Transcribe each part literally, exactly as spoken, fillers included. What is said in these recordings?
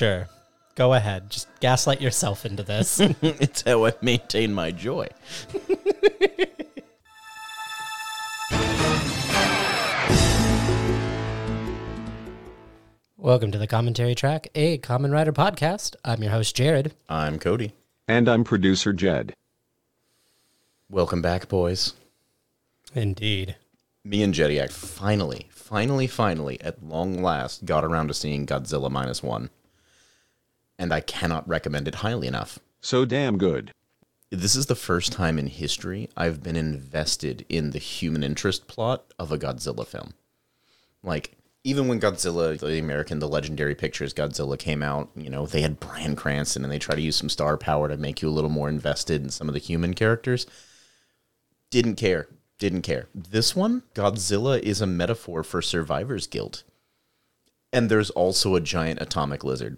Sure. Go ahead. Just gaslight yourself into this. It's how I maintain my joy. Welcome to the Commentary Track, a Kamen Rider podcast. I'm your host, Jared. I'm Cody. And I'm producer Jed. Welcome back, boys. Indeed. Me and Jediac finally, finally, finally, at long last, got around to seeing Godzilla Minus One. And I cannot recommend it highly enough. So damn good. This is the first time in history I've been invested in the human interest plot of a Godzilla film. Like, even when Godzilla, the American, the legendary pictures Godzilla came out, you know, they had Bryan Cranston and they try to use some star power to make you a little more invested in some of the human characters. Didn't care. Didn't care. This one, Godzilla is a metaphor for survivor's guilt. And there's also a giant atomic lizard.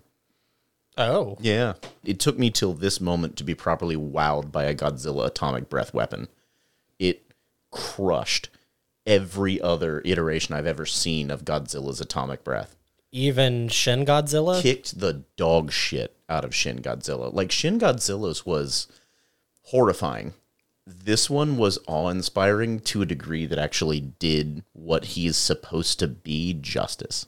Oh. Yeah. It took me till this moment to be properly wowed by a Godzilla atomic breath weapon. It crushed every other iteration I've ever seen of Godzilla's atomic breath. Even Shin Godzilla? Kicked the dog shit out of Shin Godzilla. Like, Shin Godzilla's was horrifying. This one was awe-inspiring to a degree that actually did what he is supposed to be justice.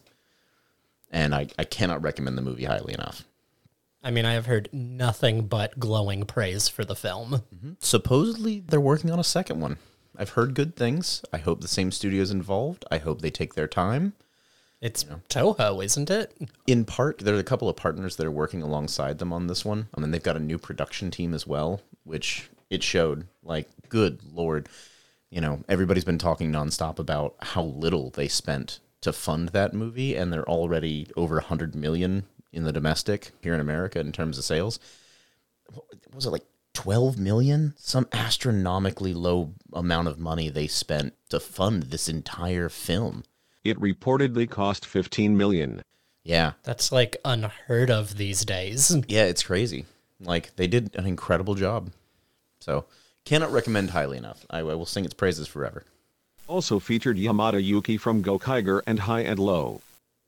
And I, I cannot recommend the movie highly enough. I mean, I have heard nothing but glowing praise for the film. Mm-hmm. Supposedly, they're working on a second one. I've heard good things. I hope the same studio's involved. I hope they take their time. It's you know. Toho, isn't it? In part, there are a couple of partners that are working alongside them on this one. I mean, they've got a new production team as well, which it showed. Like, good Lord. You know, everybody's been talking nonstop about how little they spent to fund that movie, and they're already over one hundred million dollars in the domestic here in America in terms of sales. What was it, like twelve million? Some astronomically low amount of money they spent to fund this entire film. It reportedly cost fifteen million dollars. Yeah. That's like unheard of these days. Yeah, it's crazy. Like, they did an incredible job. So, cannot recommend highly enough. I, I will sing its praises forever. Also featured Yamada Yuki from Gokaiger and High and Low.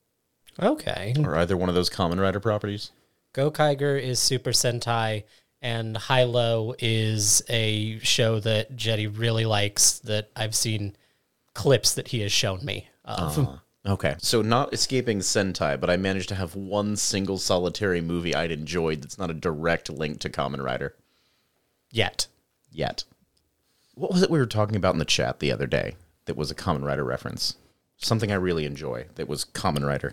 Okay. Or either one of those Kamen Rider properties. Gokaiger is Super Sentai, and High-Low is a show that Jetty really likes that I've seen clips that he has shown me of. Uh, okay. So not escaping Sentai, but I managed to have one single solitary movie I'd enjoyed that's not a direct link to Kamen Rider. Yet. Yet. What was it we were talking about in the chat the other day that was a Kamen Rider reference? Something I really enjoy that was Kamen Rider.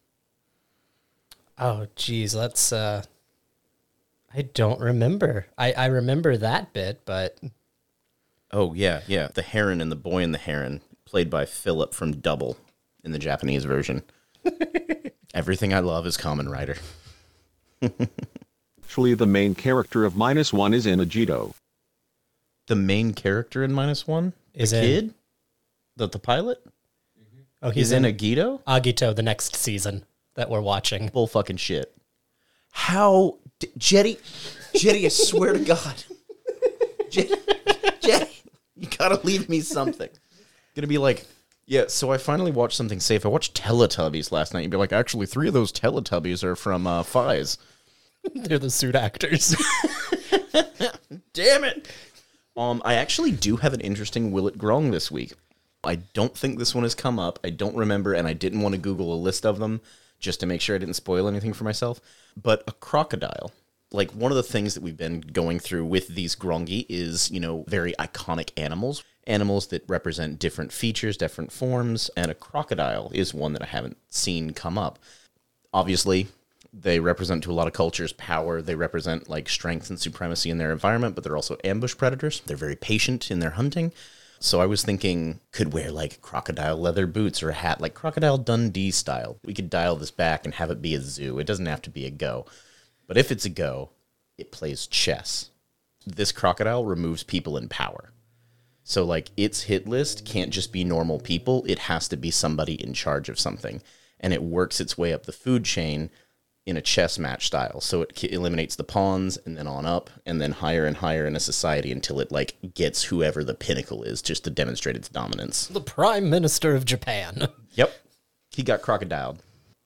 Oh, geez, let's, uh, I don't remember. I, I remember that bit, but... Oh, yeah, yeah. The Heron and the Boy and the Heron, played by Philip from Double in the Japanese version. Everything I love is Kamen Rider. Actually, the main character of Minus One is in Agito. The main character in Minus One? Is the in... kid? The, the pilot? Oh, he's He's in, in Agito? Agito the next season that we're watching. Bull fucking shit. How... D- Jetty... Jetty, I swear to God. Jetty, Jetty, you gotta leave me something. Gonna be like, yeah, so I finally watched something safe. I watched Teletubbies last night. You'd be like, actually, three of those Teletubbies are from uh, Fies. They're the suit actors. Damn it! Um, I actually do have an interesting Willet Grong this week. I don't think this one has come up. I don't remember, and I didn't want to Google a list of them just to make sure I didn't spoil anything for myself. But a crocodile. Like, one of the things that we've been going through with these Grongi is, you know, very iconic animals. Animals that represent different features, different forms, and a crocodile is one that I haven't seen come up. Obviously, they represent to a lot of cultures power. They represent, like, strength and supremacy in their environment, but they're also ambush predators. They're very patient in their hunting. So I was thinking, could wear, like, crocodile leather boots or a hat, like Crocodile Dundee style. We could dial this back and have it be a zoo. It doesn't have to be a go. But if it's a go, it plays chess. This crocodile removes people in power. So, like, its hit list can't just be normal people. It has to be somebody in charge of something. And it works its way up the food chain in a chess match style. So it eliminates the pawns and then on up and then higher and higher in a society until it, like, gets whoever the pinnacle is just to demonstrate its dominance. The Prime Minister of Japan. Yep. He got crocodiled.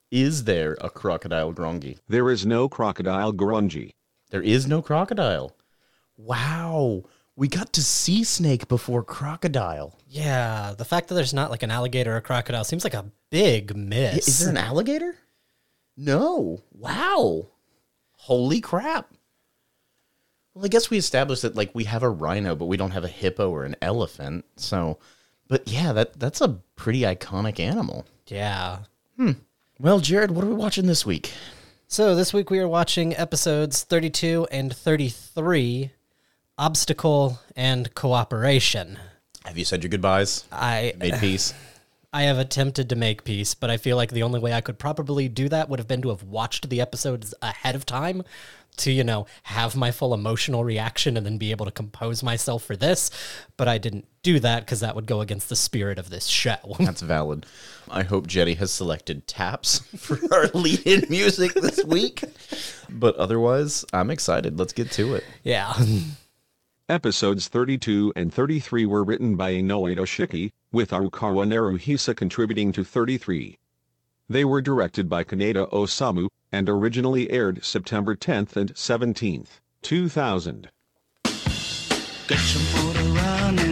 Is there a crocodile Grongi? There is no crocodile grungy. There is no crocodile. Wow. We got to see snake before crocodile. Yeah, the fact that there's not like an alligator or a crocodile seems like a big miss. Is there an alligator? No. Wow. Holy crap. Well, I guess we established that like we have a rhino, but we don't have a hippo or an elephant. So, but yeah, that that's a pretty iconic animal. Yeah. Well, Jared, what are we watching this week? So this week we are watching episodes thirty-two and thirty-three, Obstacle and Cooperation. Have you said your goodbyes? I Made peace? I have attempted to make peace, but I feel like the only way I could probably do that would have been to have watched the episodes ahead of time to, you know, have my full emotional reaction and then be able to compose myself for this. But I didn't do that because that would go against the spirit of this show. That's valid. I hope Jetty has selected Taps for our lead-in music this week. But otherwise, I'm excited. Let's get to it. Yeah. Episodes thirty-two and thirty-three were written by Inoue Toshiki, with Arukawa Naruhisa contributing to thirty-three. They were directed by Kaneda Osamu, and originally aired September tenth and seventeenth, two thousand. Get some motor running.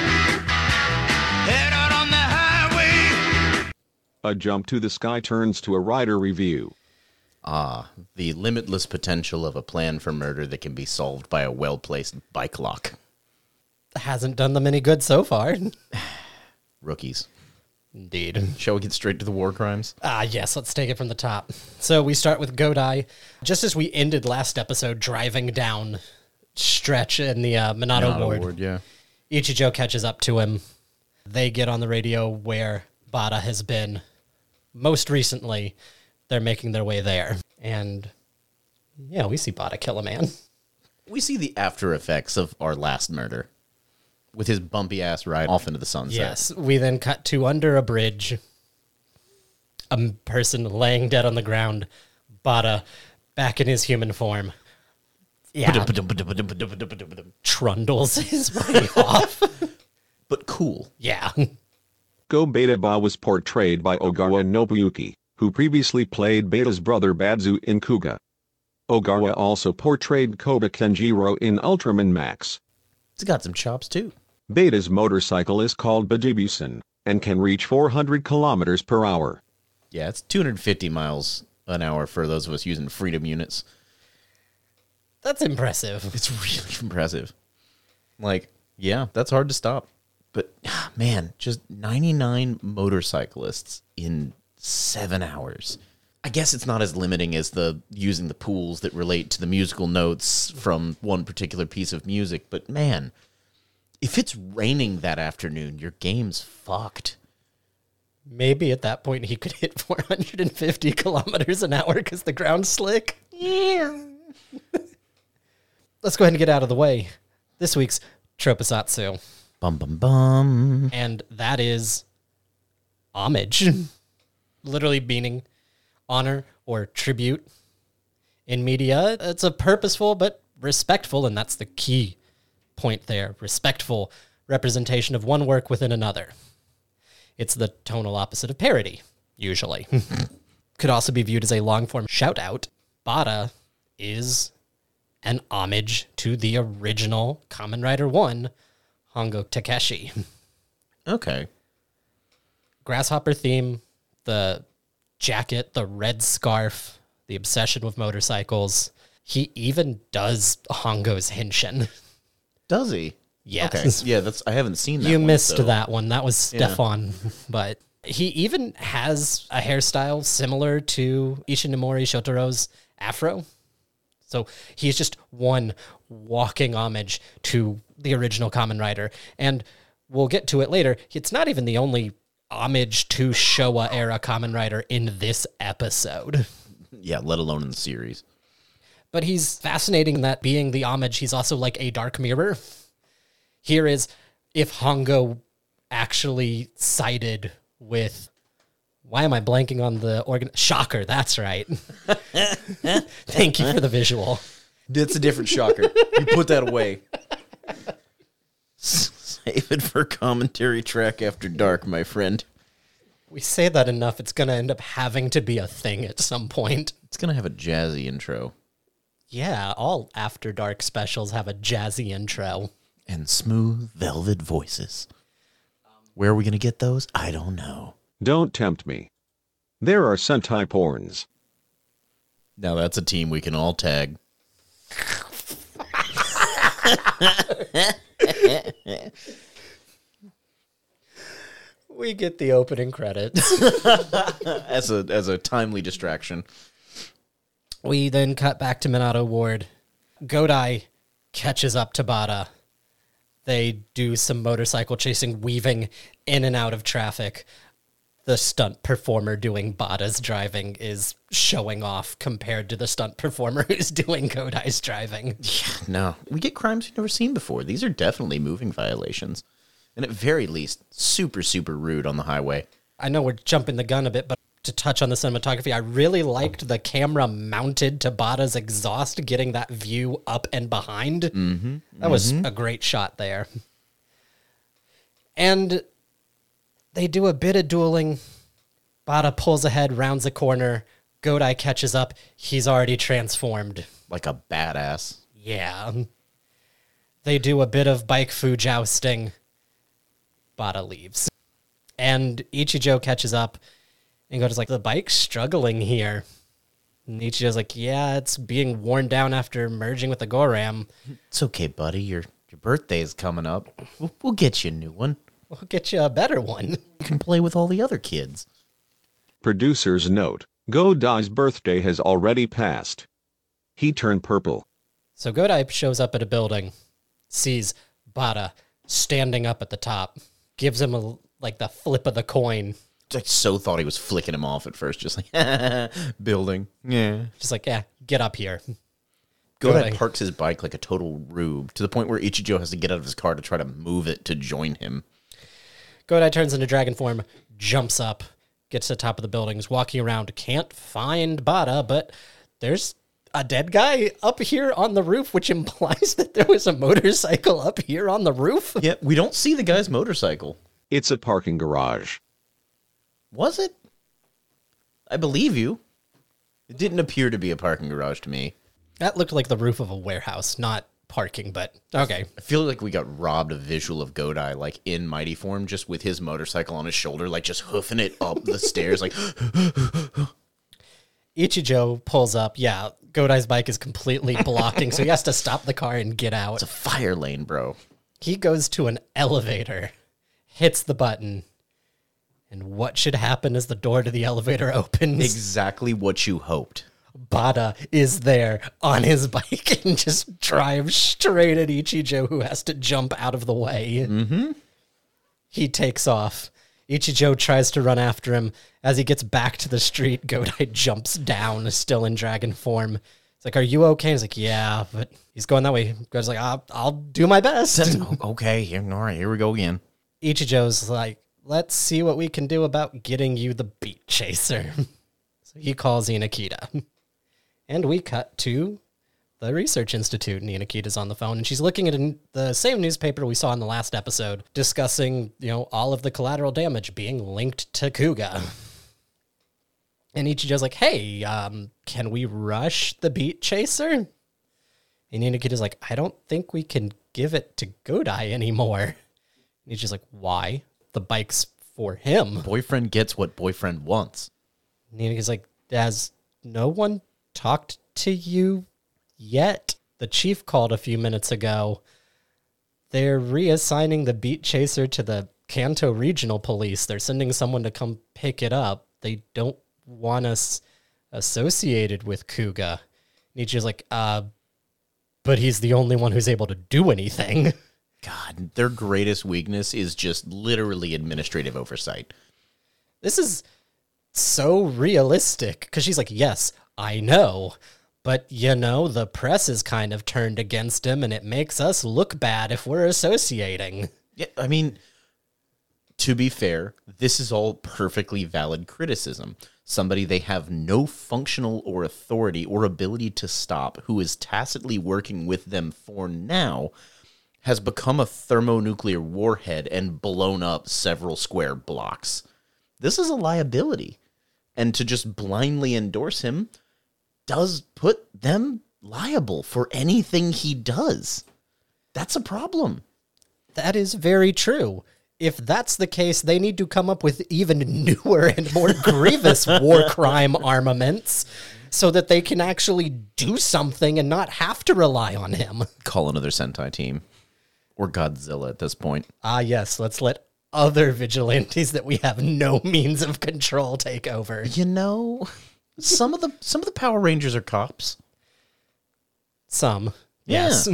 Head out on the highway. A Jump to the Sky turns to a writer review. Ah, the limitless potential of a plan for murder that can be solved by a well-placed bike lock. Hasn't done them any good so far. Rookies. Indeed. Shall we get straight to the war crimes? Ah, yes, let's take it from the top. So we start with Godai. Just as we ended last episode driving down stretch in the uh, Minato, Minato ward, ward, yeah. Ichijo catches up to him. They get on the radio where Bada has been. Most recently, they're making their way there. And, yeah, we see Bada kill a man. We see the after effects of our last murder. With his bumpy ass ride off into the sunset. Yes, we then cut to under a bridge. A person laying dead on the ground. Bada back in his human form. Yeah. Trundles his way off. But cool. Yeah. Go Beta Ba was portrayed by Ogawa Nobuyuki, who previously played Beta's brother Badzu in Kuga. Ogawa also portrayed Koba Kenjiro in Ultraman Max. He's got some chops, too. Beta's motorcycle is called Bajibusen, and can reach four hundred kilometers per hour. Yeah, it's two hundred fifty miles an hour for those of us using freedom units. That's impressive. It's really impressive. Like, yeah, that's hard to stop. But, man, just ninety-nine motorcyclists in seven hours. I guess it's not as limiting as the using the pools that relate to the musical notes from one particular piece of music, but man, if it's raining that afternoon, your game's fucked. Maybe at that point he could hit four hundred fifty kilometers an hour because the ground's slick. Yeah. Let's go ahead and get out of the way. This week's Tropisatsu. Bum bum bum. And that is homage. Literally meaning honor or tribute in media. It's a purposeful but respectful, and that's the key point there, respectful representation of one work within another. It's the tonal opposite of parody, usually. Could also be viewed as a long-form shout-out. Bada is an homage to the original Kamen Rider one, Hongo Takeshi. Okay. Grasshopper theme, the jacket, the red scarf, the obsession with motorcycles. He even does Hongo's Henshin. Does he? Yes. Okay. Yeah, that's I haven't seen that You one, missed so- that one. That was Yeah. Stefan. But he even has a hairstyle similar to Ishinomori Shotaro's afro. So he's just one walking homage to the original Kamen Rider. And we'll get to it later. It's not even the only homage to Showa-era Kamen Rider in this episode. Yeah, let alone in the series. But he's fascinating in that being the homage, he's also like a dark mirror. Here is if Hongo actually sided with... Why am I blanking on the organ? Shocker, that's right. Thank you for the visual. That's a different shocker. You put that away. Save it for commentary track after dark, my friend. We say that enough, it's going to end up having to be a thing at some point. It's going to have a jazzy intro. Yeah, all After Dark specials have a jazzy intro. And smooth velvet voices. Where are we going to get those? I don't know. Don't tempt me. There are Sentai porns. Now that's a team we can all tag. We get the opening credits. as a as a timely distraction. We then cut back to Minato Ward. Godai catches up to Bada. They do some motorcycle chasing, weaving in and out of traffic. The stunt performer doing Bada's driving is showing off compared to the stunt performer who's doing Godai's driving. Yeah, no. We get crimes we've never seen before. These are definitely moving violations. And at very least, super, super rude on the highway. I know we're jumping the gun a bit, but to touch on the cinematography, I really liked the camera mounted to Bada's exhaust, getting that view up and behind. Mm-hmm, that was mm-hmm. a great shot there. And they do a bit of dueling. Bada pulls ahead, rounds a corner. Godai catches up. He's already transformed. Like a badass. Yeah. They do a bit of bike fu jousting. Bada leaves. And Ichijo catches up and goes like, the bike's struggling here. And Ichijo's like, yeah, it's being worn down after merging with the Goram. It's okay, buddy. Your your birthday's coming up. We'll, we'll get you a new one. We'll get you a better one. You can play with all the other kids. Producer's note, Godai's birthday has already passed. He turned purple. So Godai shows up at a building, sees Bada standing up at the top, gives him a, like the flip of the coin. I so thought he was flicking him off at first, just like, building. Yeah. Just like, yeah, get up here. Godai Godai. parks his bike like a total rube, to the point where Ichijo has to get out of his car to try to move it to join him. Godai turns into dragon form, jumps up, gets to the top of the building, is walking around, can't find Bada, but there's a dead guy up here on the roof, which implies that there was a motorcycle up here on the roof. Yeah, we don't see the guy's motorcycle. It's a parking garage. Was it? I believe you. It didn't appear to be a parking garage to me. That looked like the roof of a warehouse, not parking, but okay. I feel like we got robbed a visual of Godai, like in Mighty form, just with his motorcycle on his shoulder, like just hoofing it up the stairs, like... Ichijo pulls up. Yeah, Godai's bike is completely blocking, so he has to stop the car and get out. It's a fire lane, bro. He goes to an elevator, hits the button, and what should happen as the door to the elevator opens? Exactly what you hoped. Bada is there on his bike and just drives straight at Ichijo, who has to jump out of the way. Mm-hmm. He takes off. Ichijo tries to run after him. As he gets back to the street, Godai jumps down, still in dragon form. It's like, are you okay? He's like, yeah, but he's going that way. Godai's like, I'll, I'll do my best. Okay, here, all right, here we go again. Ichijo's like, let's see what we can do about getting you the beat chaser. So he calls Inakita. And we cut to the Research Institute. And Inakita's on the phone, and she's looking at an, the same newspaper we saw in the last episode, discussing, you know, all of the collateral damage being linked to Kuga. And Ichijo's like, hey, um, can we rush the beat chaser? And Inakita's like, I don't think we can give it to Godai anymore. And Ichijo's like, why? The bike's for him. Boyfriend gets what boyfriend wants. And Inakita's like, has no one talked to you yet? The chief called a few minutes ago. They're reassigning the beat chaser to the Kanto Regional Police. They're sending someone to come pick it up. They don't want us associated with Kuga. Nietzsche's like, uh, but he's the only one who's able to do anything. God, their greatest weakness is just literally administrative oversight. This is so realistic, because she's like, yes, I know, but, you know, the press is kind of turned against him, and it makes us look bad if we're associating. Yeah, I mean, to be fair, this is all perfectly valid criticism. Somebody they have no functional or authority or ability to stop, who is tacitly working with them for now, has become a thermonuclear warhead and blown up several square blocks. This is a liability. And to just blindly endorse him does put them liable for anything he does. That's a problem. That is very true. If that's the case, they need to come up with even newer and more grievous war crime armaments so that they can actually do something and not have to rely on him. Call another Sentai team. Or Godzilla at this point. Ah, yes, let's let other vigilantes that we have no means of control take over. You know, some of the some of the Power Rangers are cops. Some. Yeah. Yes.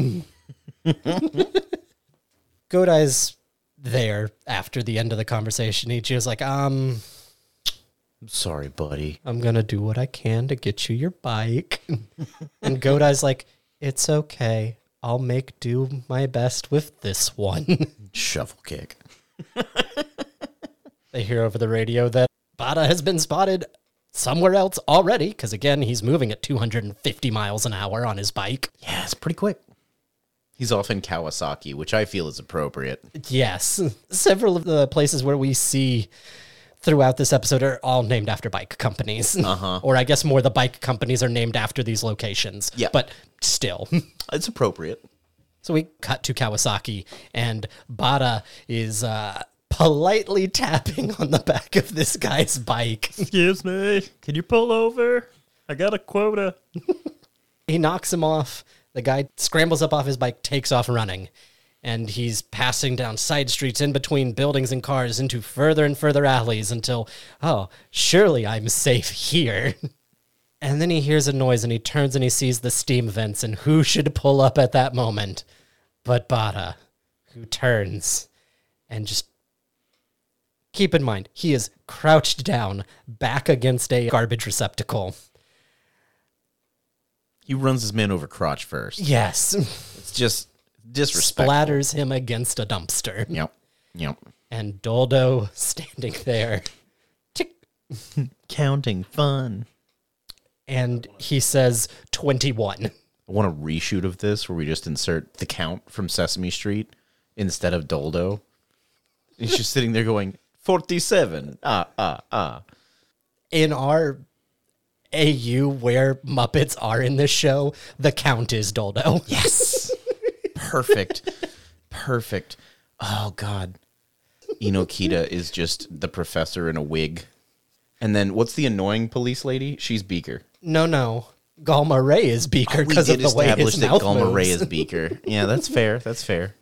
Godai's there after the end of the conversation. Ichigo's like, um, I'm sorry, buddy. I'm going to do what I can to get you your bike. And Godai's like, it's okay. I'll make do my best with this one. Shovel kick. They hear over the radio that Bada has been spotted somewhere else already, because again, he's moving at two hundred fifty miles an hour on his bike. Yeah, it's pretty quick. He's off in Kawasaki, which I feel is appropriate. Yes. Several of the places where we see throughout this episode are all named after bike companies. Uh-huh. Or I guess more the bike companies are named after these locations. Yeah. But still. It's appropriate. So we cut to Kawasaki, and Bada is uh, politely tapping on the back of this guy's bike. Excuse me, can you pull over? I got a quota. He knocks him off. The guy scrambles up off his bike, takes off running, and he's passing down side streets in between buildings and cars into further and further alleys until, oh, surely I'm safe here. And then he hears a noise and he turns and he sees the steam vents, and who should pull up at that moment but Bada, who turns and just keep in mind, he is crouched down back against a garbage receptacle. He runs his man over crotch first. Yes. It's just disrespectful. Splatters him against a dumpster. Yep. Yep. And Doldo standing there. Tick. Counting fun. And he says twenty-one. I want a reshoot of this where we just insert the Count from Sesame Street instead of Doldo. He's just sitting there going, forty-seven. Ah, ah, ah. In our A U where Muppets are in this show, the Count is Doldo. Yes. Perfect. Perfect. Oh, God. Inokita is just the professor in a wig. And then what's the annoying police lady? She's Beaker. No, no. Galma Ray is Beaker Oh, we because did of the way establish his that mouth Galma moves. Ray is Beaker. Yeah, that's fair. That's fair.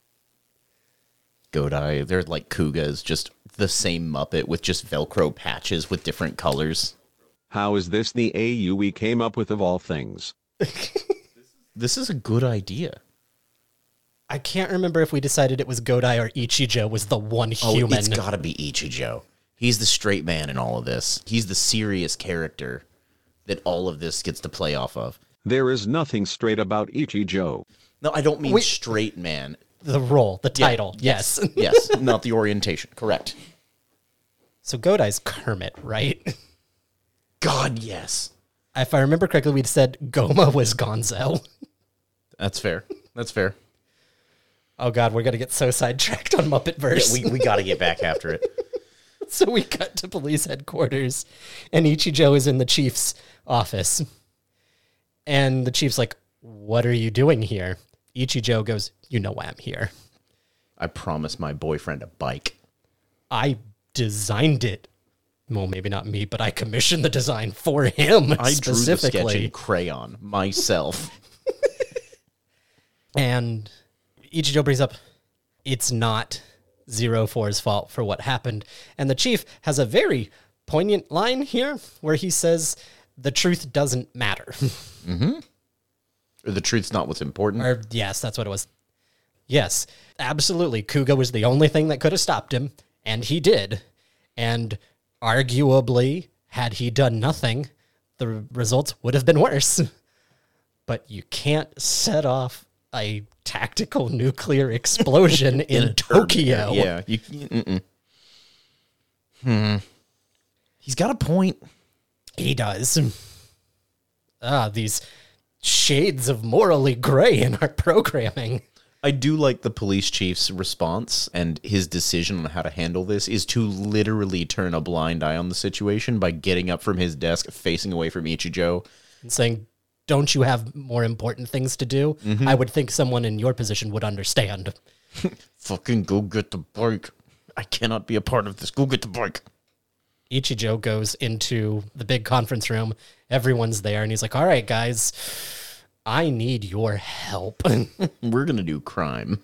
Godai, they're like Kugas, just the same Muppet with just Velcro patches with different colors. How is this the A U we came up with of all things? This is a good idea. I can't remember if we decided it was Godai or Ichijo was the one Oh, human. it's got to be Ichijo. He's the straight man in all of this. He's the serious character that all of this gets to play off of. There is nothing straight about Ichijo. No, I don't mean Wait. straight man. The role, the Yeah, title, yes. Yes, not the orientation. Correct. So Godai's Kermit, right? God, yes. If I remember correctly, we'd said Goma was Gonzo. That's fair. That's fair. Oh God, we're gonna get so sidetracked on Muppetverse. Yeah, we, we got to get back after it. So we cut to police headquarters, and Ichijo is in the chief's office. And the chief's like, what are you doing here? Ichijo goes, you know why I'm here. I promised my boyfriend a bike. I designed it. Well, maybe not me, but I commissioned the design for him I drew the sketch specifically. in crayon myself. And Ichijo brings up, it's not Zero Four's fault for what happened. And the chief has a very poignant line here where he says, the truth doesn't matter. Or the truth's not what's important. Or, yes, that's what it was. Yes, absolutely. Kuga was the only thing that could have stopped him, and he did. And arguably, had he done nothing, the results would have been worse. But you can't set off a tactical nuclear explosion in, Tokyo. Yeah. You, mm-mm. Hmm. He's got a point. He does. Ah, these shades of morally gray in our programming. I do like the police chief's response, and his decision on how to handle this is to literally turn a blind eye on the situation by getting up from his desk, facing away from Ichijo. And saying, don't you have more important things to do? Mm-hmm. I would think someone in your position would understand. Fucking go get the bike. I cannot be a part of this. Go get the bike. Ichijo goes into the big conference room. Everyone's there, and he's like, all right, guys, I need your help. We're going to do crime.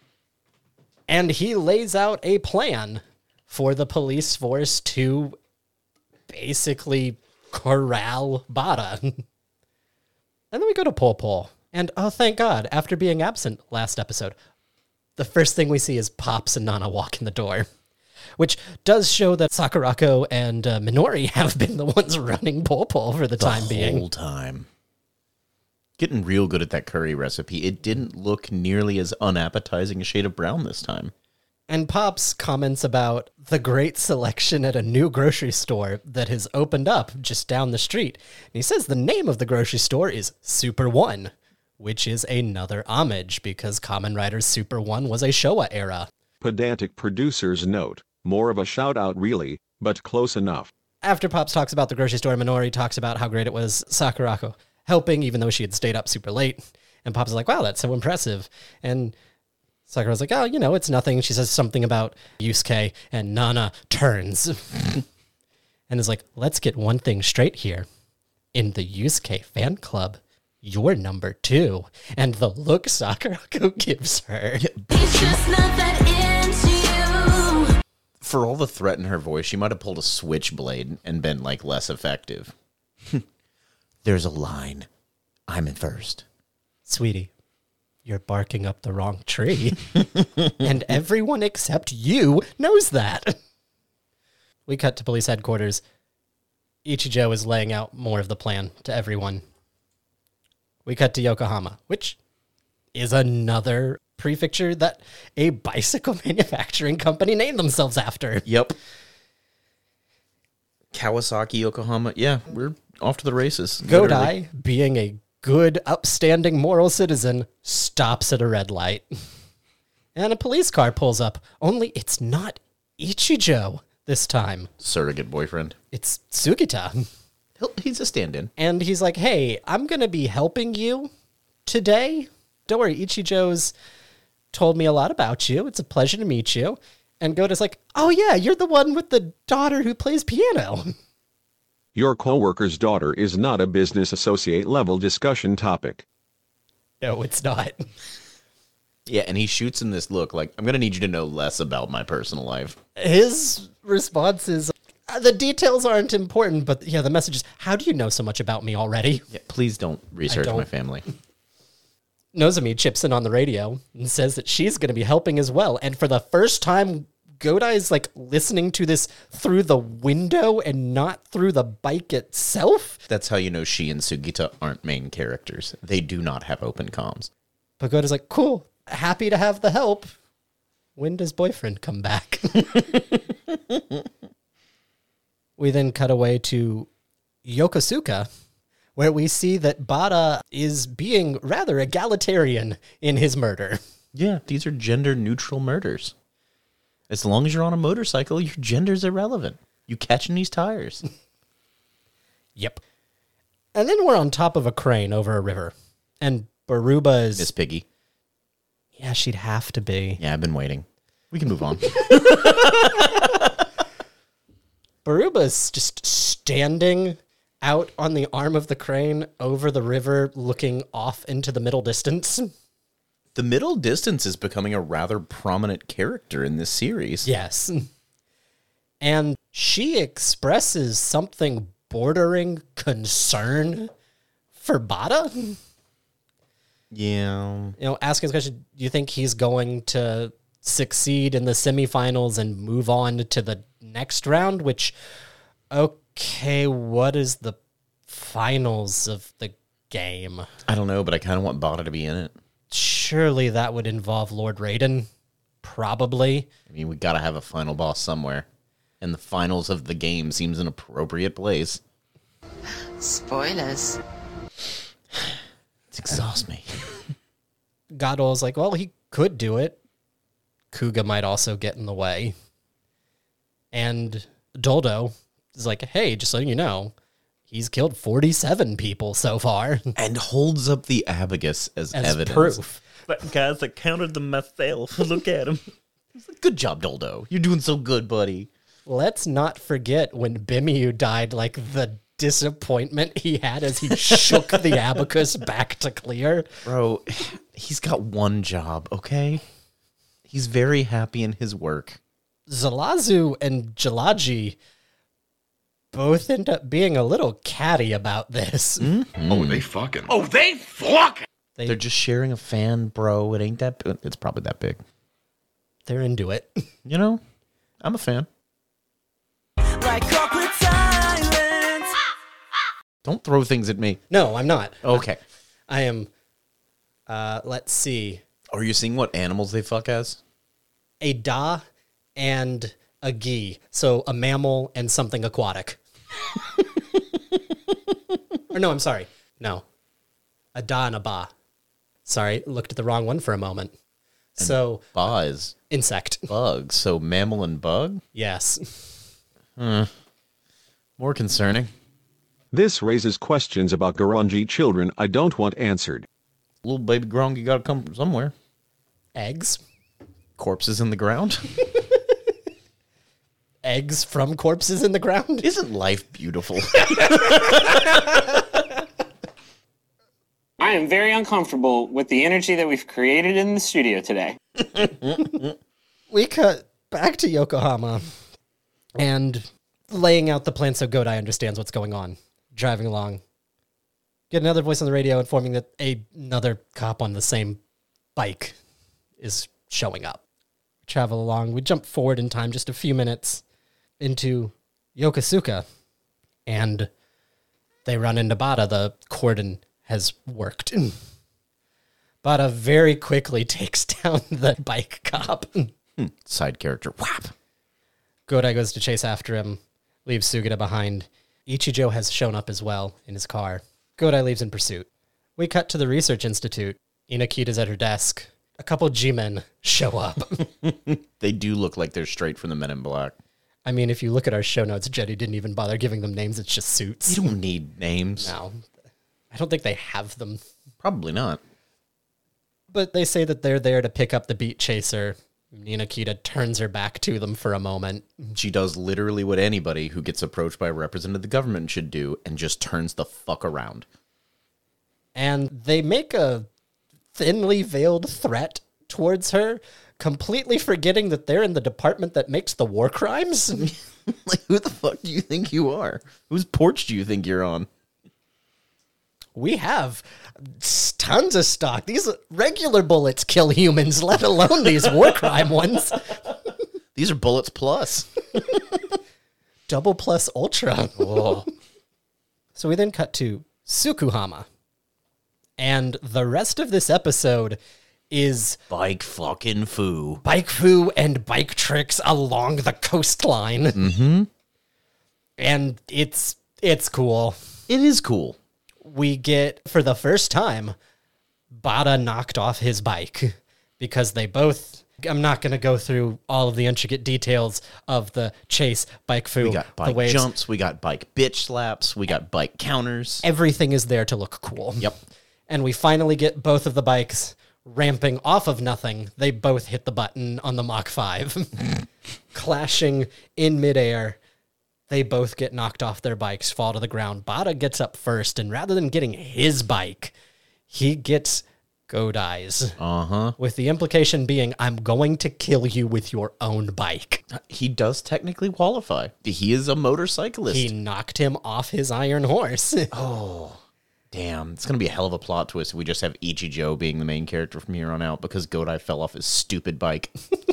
And he lays out a plan for the police force to basically corral Bada. And then we go to Pol Pol. And oh, thank God, after being absent last episode, the first thing we see is Pops and Nana walk in the door, which does show that Sakurako and uh, Minori have been the ones running Pol Pol for the, The time being. whole time. Getting real good at that curry recipe. It didn't look nearly as unappetizing a shade of brown this time. And Pops comments about the great selection at a new grocery store that has opened up just down the street. And he says the name of the grocery store is Super One, which is another homage because Kamen Rider Super One was a Showa era. Pedantic producer's note. More of a shout-out really, but close enough. After Pops talks about the grocery store, Minori talks about how great it was Sakurako helping, even though she had stayed up super late. And Pops is like, wow, that's so impressive. And Sakura's like, oh, you know, it's nothing. She says something about Yusuke, and Nana turns and is like, let's get one thing straight here. In the Yusuke fan club, you're number two. And the look Sakurako gives her. It's just not that into you. For all the threat in her voice, she might have pulled a switchblade and been, like, less effective. There's a line. I'm in first. Sweetie, you're barking up the wrong tree. And everyone except you knows that. We cut to police headquarters. Ichijo is laying out more of the plan to everyone. We cut to Yokohama, which is another prefecture that a bicycle manufacturing company named themselves after. Yep. Kawasaki, Yokohama. Yeah, we're off to the races. literally. Godai, being a good, upstanding, moral citizen, stops at a red light. And a police car pulls up, only it's not Ichijo this time. Surrogate boyfriend. It's Sugita. He'll, he's a stand-in. And he's like, hey, I'm going to be helping you today. Don't worry, Ichijo's told me a lot about you. It's a pleasure to meet you. And Goda's like, oh yeah, you're the one with the daughter who plays piano. Your coworker's daughter is not a business associate level discussion topic. No, it's not. Yeah, and he shoots him this look like, I'm going to need you to know less about my personal life. His response is, "Uh, the details aren't important, but yeah, the message is, how do you know so much about me already? Yeah, please don't research don't. my family. Nozomi chips in on the radio and says that she's going to be helping as well. And for the first time, Godai is like listening to this through the window and not through the bike itself. That's how you know she and Sugita aren't main characters. They do not have open comms. But Godai's like, cool, happy to have the help. When does boyfriend come back? We then cut away to Yokosuka, where we see that Bada is being rather egalitarian in his murder. Yeah, these are gender-neutral murders. As long as you're on a motorcycle, your gender's irrelevant. You catching these tires. Yep. And then we're on top of a crane over a river. And Baruba is... Miss Piggy. Yeah, she'd have to be. Yeah, I've been waiting. We can move on. Baruba's just standing out on the arm of the crane over the river, looking off into the middle distance. The middle distance is becoming a rather prominent character in this series. Yes. And she expresses something bordering concern for Bada. Yeah. You know, asking this question, do you think he's going to succeed in the semifinals and move on to the next round? Which, okay, what is the finals of the game? I don't know, but I kind of want Bada to be in it. Surely that would involve Lord Raiden. Probably. I mean, we got to have a final boss somewhere. And the finals of the game seems an appropriate place. Spoilers. It exhausts me. Godol's like, well, he could do it. Kuga might also get in the way. And Doldo is like, hey, just so you know, he's killed forty-seven people so far And holds up the abacus as, as evidence. proof. But guys, I counted them myself. Look at him. Good job, Doldo. You're doing so good, buddy. Let's not forget when Bimiu died, like the disappointment he had as he shook the abacus back to clear. Bro, he's got one job, okay? He's very happy in his work. Zalazu and Jalaji both end up being a little catty about this. Oh, they fucking. Oh, they fucking. They, They're just sharing a fan, bro. It ain't that big. It's probably that big. they're into it. You know, I'm a fan. Like corporate silence. Don't throw things at me. No, I'm not. Okay. I am, uh, let's see, Are you seeing what animals they fuck as? a da and a gi. So a mammal and something aquatic. Or no, I'm sorry. No. A da and a ba. Sorry, looked at the wrong one for a moment. So, Ba is insect. bug, so mammal and bug? Yes. More concerning. This raises questions about Garangi children I don't want answered. Little baby Grongi gotta come from somewhere. Eggs. Corpses in the ground? Eggs from corpses in the ground. Isn't life beautiful? I am very uncomfortable with the energy that we've created in the studio today. We cut back to Yokohama and laying out the plan so Godai understands what's going on. Driving along. Get another voice on the radio informing that a, another cop on the same bike is showing up. Travel along. We jump forward in time just a few minutes into Yokosuka, and they run into Bada. The cordon has worked. Bada very quickly takes down the bike cop. Side character. Whap! Godai goes to chase after him, leaves Sugita behind. Ichijo has shown up as well in his car. Godai leaves in pursuit. We cut to the research institute. Inakita's at her desk. A couple G-men show up. They do look like they're straight from the Men in Black. I mean, if you look at our show notes, Jetty didn't even bother giving them names. It's just suits. You don't need names. No. I don't think they have them. Probably not. But they say that they're there to pick up the beat chaser. Inakita turns her back to them for a moment. She does literally what anybody who gets approached by a representative of the government should do and just turns the fuck around. And they make a thinly veiled threat towards her, completely forgetting that they're in the department that makes the war crimes. Like, who the fuck do you think you are? Whose porch do you think you're on? We have tons of stock. These regular bullets kill humans, let alone these war crime ones. These are bullets plus. Double plus ultra. Oh. So we then cut to Tsukuhama. And the rest of this episode is Bike fucking foo. bike foo and bike tricks along the coastline. Mm-hmm. And it's it's cool. It is cool. We get, for the first time, Bada knocked off his bike because they both... I'm not going to go through all of the intricate details of the chase, bike foo, We got the bike waves. jumps, we got bike bitch slaps, we got bike counters. Everything is there to look cool. Yep. And we finally get both of the bikes ramping off of nothing. They both hit the button on the Mach five. Clashing in midair. They both get knocked off their bikes, fall to the ground. Bada gets up first, and rather than getting his bike, he gets Godai's. Uh-huh. With the implication being, I'm going to kill you with your own bike. He does technically qualify. He is a motorcyclist. He knocked him off his iron horse. Damn, it's going to be a hell of a plot twist if we just have Ichijo being the main character from here on out because Godai fell off his stupid bike.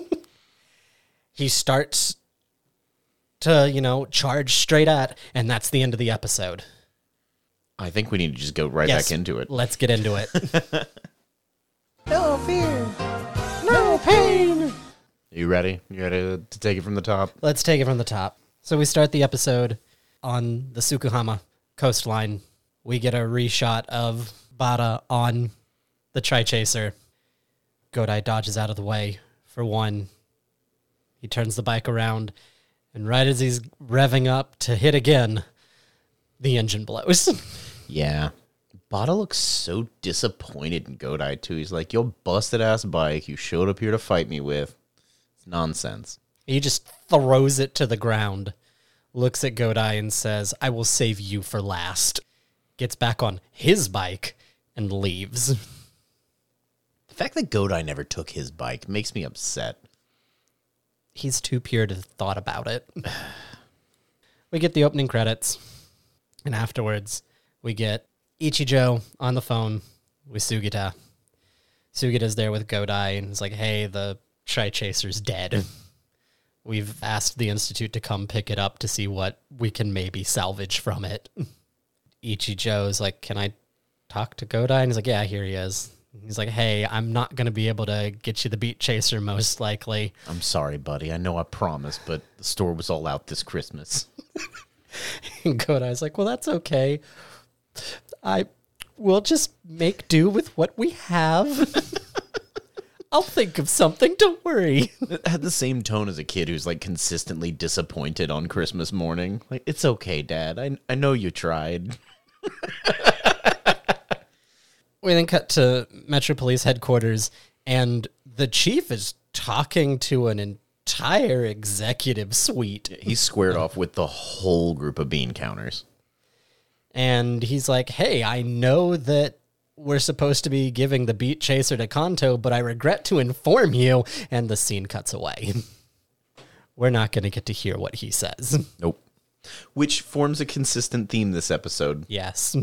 He starts to, you know, charge straight at, and that's the end of the episode. I think we need to just go right Yes, back into it. Let's get into it. No fear. No pain. You ready? You ready to, to take it from the top? Let's take it from the top. So we start the episode on the Tsukuhama coastline. We get a reshot of Bada on the Tri-Chaser. Godai dodges out of the way for one. He turns the bike around, and right as he's revving up to hit again, the engine blows. Yeah. Bada looks so disappointed in Godai, too. He's like, your busted-ass bike you showed up here to fight me with. It's nonsense. He just throws it to the ground, looks at Godai and says, I will save you for last. Gets back on his bike and leaves. The fact that Godai never took his bike makes me upset. He's too pure to have thought about it. We get the opening credits, and afterwards we get Ichijo on the phone with Sugita. Sugita's there with Godai, and he's like, hey, the Tri-Chaser's dead. We've asked the Institute to come pick it up to see what we can maybe salvage from it. Ichijo's like, can I talk to Godai? And he's like, yeah, here he is. He's like, hey, I'm not going to be able to get you the Beat Chaser, most likely. I'm sorry, buddy. I know I promised, but the store was all out this Christmas. And Godai's like, well, that's okay. I will just make do with what we have. I'll think of something, don't worry. It had the same tone as a kid who's like consistently disappointed on Christmas morning. Like, it's okay, Dad. I I know you tried. We then cut to Metro Police headquarters, and the chief is talking to an entire executive suite. He's squared off with the whole group of bean counters. And he's like, hey, I know that we're supposed to be giving the Beat Chaser to Kanto, but I regret to inform you. And the scene cuts away. We're not going to get to hear what he says. Nope. Which forms a consistent theme this episode. Yes.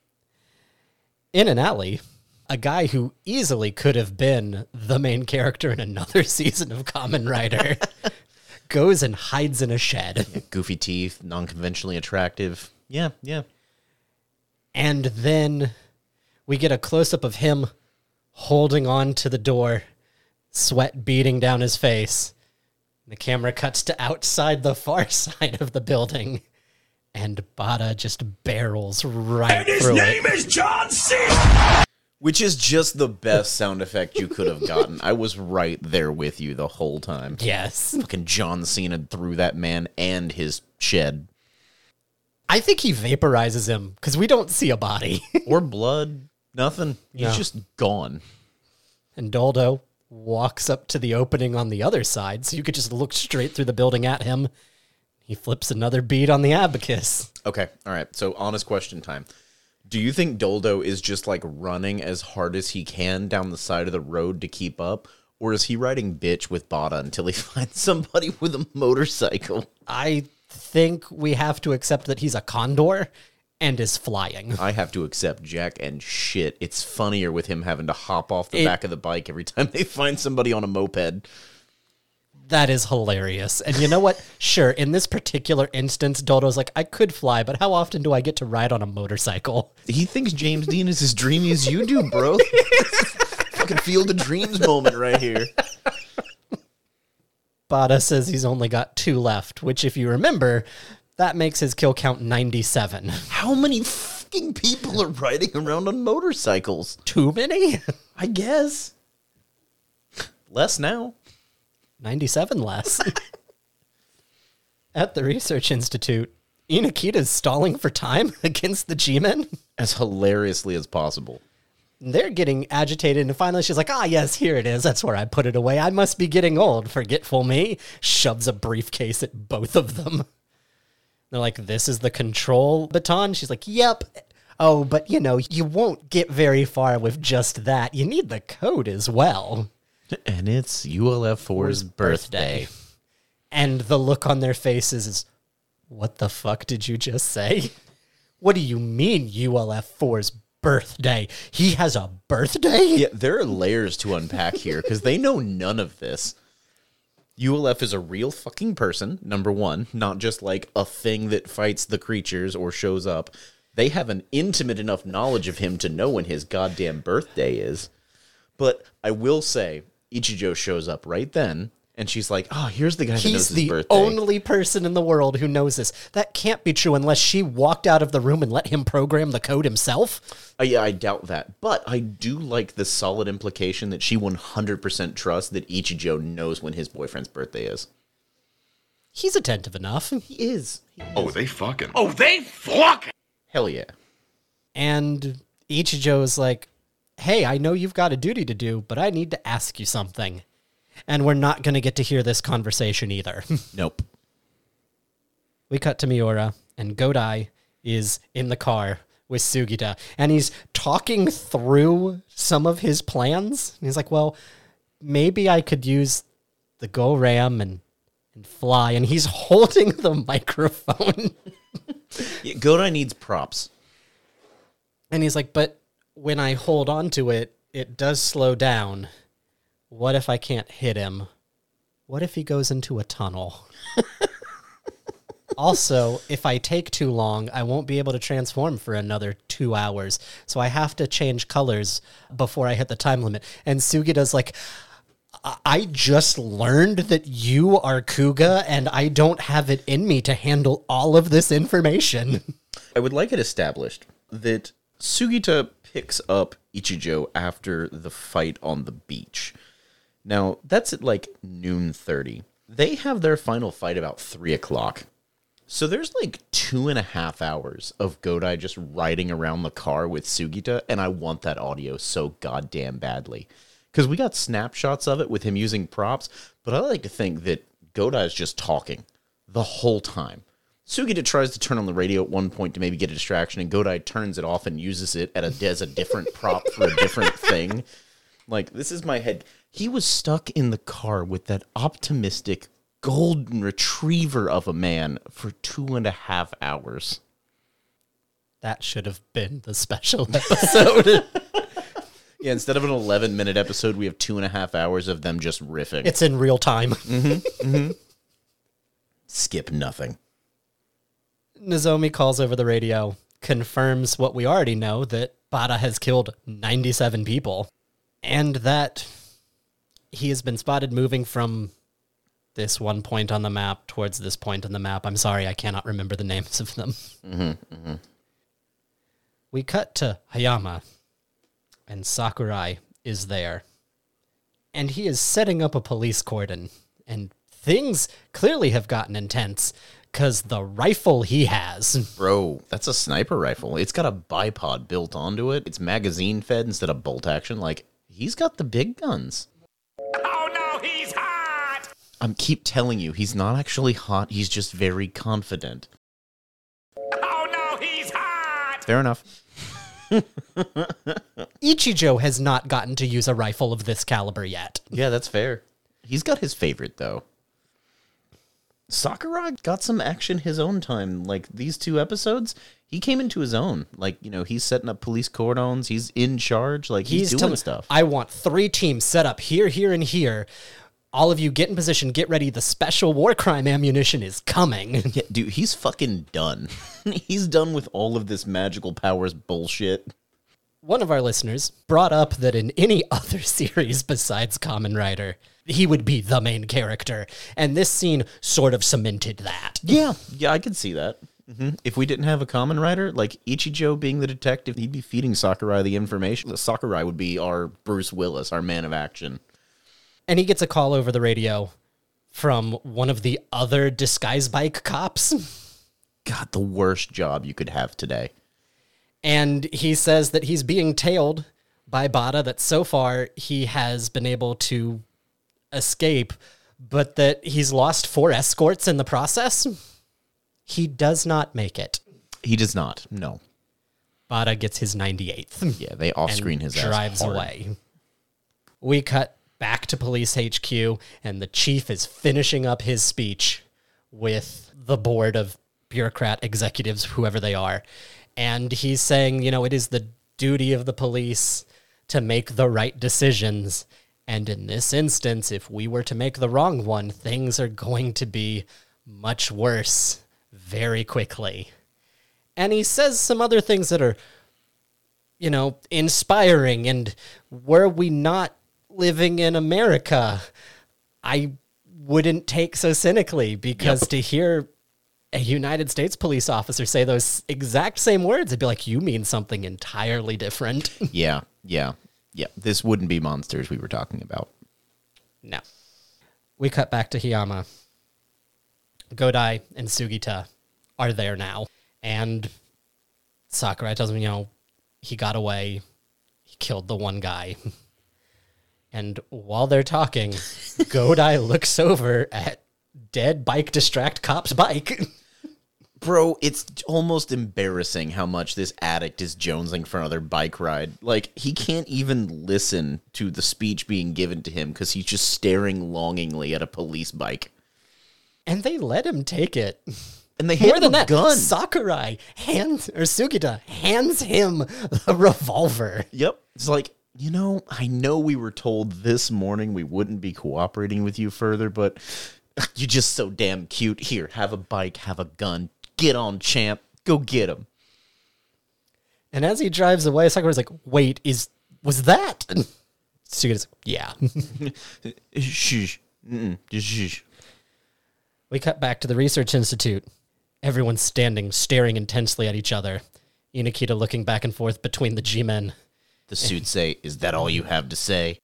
In an alley, a guy who easily could have been the main character in another season of Kamen Rider goes and hides in a shed. Yeah, goofy teeth, non-conventionally attractive. Yeah, yeah. And then we get a close-up of him holding on to the door, sweat beading down his face. The camera cuts to outside the far side of the building, and Bada just barrels right through it. His name is John C. Which is just the best sound effect you could have gotten. I was right there with you the whole time. Yes. Fucking John Cena threw that man and his shed. I think he vaporizes him, because we don't see a body. Or blood. Nothing. He's No. just gone. And Doldo walks up to the opening on the other side, so you could just look straight through the building at him. He flips another bead on the abacus. Okay, all right. So, honest question time. Do you think Doldo is just, like, running as hard as he can down the side of the road to keep up? Or is he riding bitch with Bada until he finds somebody with a motorcycle? I think we have to accept that he's a condor and is flying. I have to accept Jack and shit. It's funnier with him having to hop off the It- back of the bike every time they find somebody on a moped. That is hilarious. And you know what? Sure, in this particular instance, Doldo's like, I could fly, but how often do I get to ride on a motorcycle? He thinks James Dean is as dreamy as you do, bro. Fucking Field of Dreams moment right here. Bada says he's only got two left, which, if you remember, that makes his kill count ninety-seven. How many fucking people are riding around on motorcycles? Too many? I guess. Less now. ninety-seven less. At the Research Institute, Inakita's stalling for time against the G-Men. As hilariously as possible. They're getting agitated, and finally she's like, ah, yes, here it is. That's where I put it away. I must be getting old, forgetful me. Shoves a briefcase at both of them. They're like, this is the control baton? She's like, yep. Oh, but, you know, you won't get very far with just that. You need the code as well. And it's U L F four's birthday. And the look on their faces is, what the fuck did you just say? What do you mean U L F four's birthday? He has a birthday? Yeah, there are layers to unpack here because they know none of this. U L F is a real fucking person, number one, not just like a thing that fights the creatures or shows up. They have an intimate enough knowledge of him to know when his goddamn birthday is. But I will say, Ichijo shows up right then And she's like, oh, here's the guy that knows He's his the birthday. only person in the world who knows this. That can't be true unless she walked out of the room and let him program the code himself. Uh, yeah, I doubt that. But I do like the solid implication that she one hundred percent trusts that Ichijo knows when his boyfriend's birthday is. He's attentive enough. He is. He is. Oh, they fucking. Oh, they fucking. Hell yeah. And Ichijo's like, hey, I know you've got a duty to do, but I need to ask you something. And we're not going to get to hear this conversation either. Nope. We cut to Miura, and Godai is in the car with Sugita, and he's talking through some of his plans. And he's like, well, maybe I could use the Go Ram and, and fly. And he's holding the microphone. Yeah, Godai needs props. And he's like, but when I hold on to it, it does slow down. What if I can't hit him? What if he goes into a tunnel? Also, if I take too long, I won't be able to transform for another two hours. So I have to change colors before I hit the time limit. And Sugita's like, I I just learned that you are Kuga, and I don't have it in me to handle all of this information. I would like it established that Sugita picks up Ichijo after the fight on the beach. Now, that's at like noon thirty. They have their final fight about three o'clock. So there's like two and a half hours of Godai just riding around the car with Sugita, and I want that audio so goddamn badly. Because we got snapshots of it with him using props, but I like to think that Godai is just talking the whole time. Sugita tries to turn on the radio at one point to maybe get a distraction, and Godai turns it off and uses it at a, as a different prop for a different thing. Like, this is my head. He was stuck in the car with that optimistic golden retriever of a man for two and a half hours. That should have been the special episode. Yeah, instead of an eleven-minute episode, we have two and a half hours of them just riffing. It's in real time. Mm-hmm, mm-hmm. Skip nothing. Nozomi calls over the radio, confirms what we already know, that Bada has killed ninety-seven people, and that he has been spotted moving from this one point on the map towards this point on the map. I'm sorry, I cannot remember the names of them. Mm-hmm, mm-hmm. We cut to Hayama, and Sakurai is there. And he is setting up a police cordon, and things clearly have gotten intense, because the rifle he has... Bro, that's a sniper rifle. It's got a bipod built onto it. It's magazine fed instead of bolt action. Like, he's got the big guns. Oh no, he's hot! I keep telling you, he's not actually hot. He's just very confident. Oh no, he's hot! Fair enough. Ichijo has not gotten to use a rifle of this caliber yet. Yeah, that's fair. He's got his favorite, though. Sakurai got some action his own time. Like, these two episodes, he came into his own. Like, you know, he's setting up police cordons. He's in charge. Like, he's, doing telling- stuff. I want three teams set up here, here, and here. All of you get in position, get ready. The special war crime ammunition is coming. Yeah, dude, he's fucking done. He's done with all of this magical powers bullshit. One of our listeners brought up that in any other series besides Kamen Rider, he would be the main character. And this scene sort of cemented that. Yeah, yeah, I could see that. Mm-hmm. If we didn't have a Kamen Rider, like Ichijo being the detective, he'd be feeding Sakurai the information. Sakurai would be our Bruce Willis, our man of action. And he gets a call over the radio from one of the other disguise bike cops. God, the worst job you could have today. And he says that he's being tailed by Bada, that so far he has been able to escape, but that he's lost four escorts in the process. He does not make it. He does not, no. Bada gets his ninety-eighth. Yeah, they off-screen his ass drives hard. away. We cut back to police H Q, and the chief is finishing up his speech with the board of bureaucrat executives, whoever they are. And he's saying, you know, it is the duty of the police to make the right decisions. And in this instance, if we were to make the wrong one, things are going to be much worse very quickly. And he says some other things that are, you know, inspiring. And were we not living in America, I wouldn't take so cynically, because to hear a United States police officer say those exact same words, it'd be like, you mean something entirely different. Yeah, yeah, yeah. This wouldn't be monsters we were talking about. No. We cut back to Hiyama. Godai and Sugita are there now. And Sakurai tells him, you know, he got away. He killed the one guy. And while they're talking, Godai looks over at dead bike distract cop's bike. Bro, it's almost embarrassing how much this addict is jonesing for another bike ride. Like, he can't even listen to the speech being given to him because he's just staring longingly at a police bike. And they let him take it. And they More hand than him a that, gun. Sakurai hands, or Sugita hands him a revolver. Yep. It's like, you know, I know we were told this morning we wouldn't be cooperating with you further, but you're just so damn cute. Here, have a bike, have a gun. Get on, champ. Go get him. And as he drives away, Sakurai's like, wait, is was that? And Sugita's like, yeah. Shh. Mm-mm. Just shh. We cut back to the research institute. Everyone's standing, staring intensely at each other. Inakita looking back and forth between the G-men. The suits say, is that all you have to say?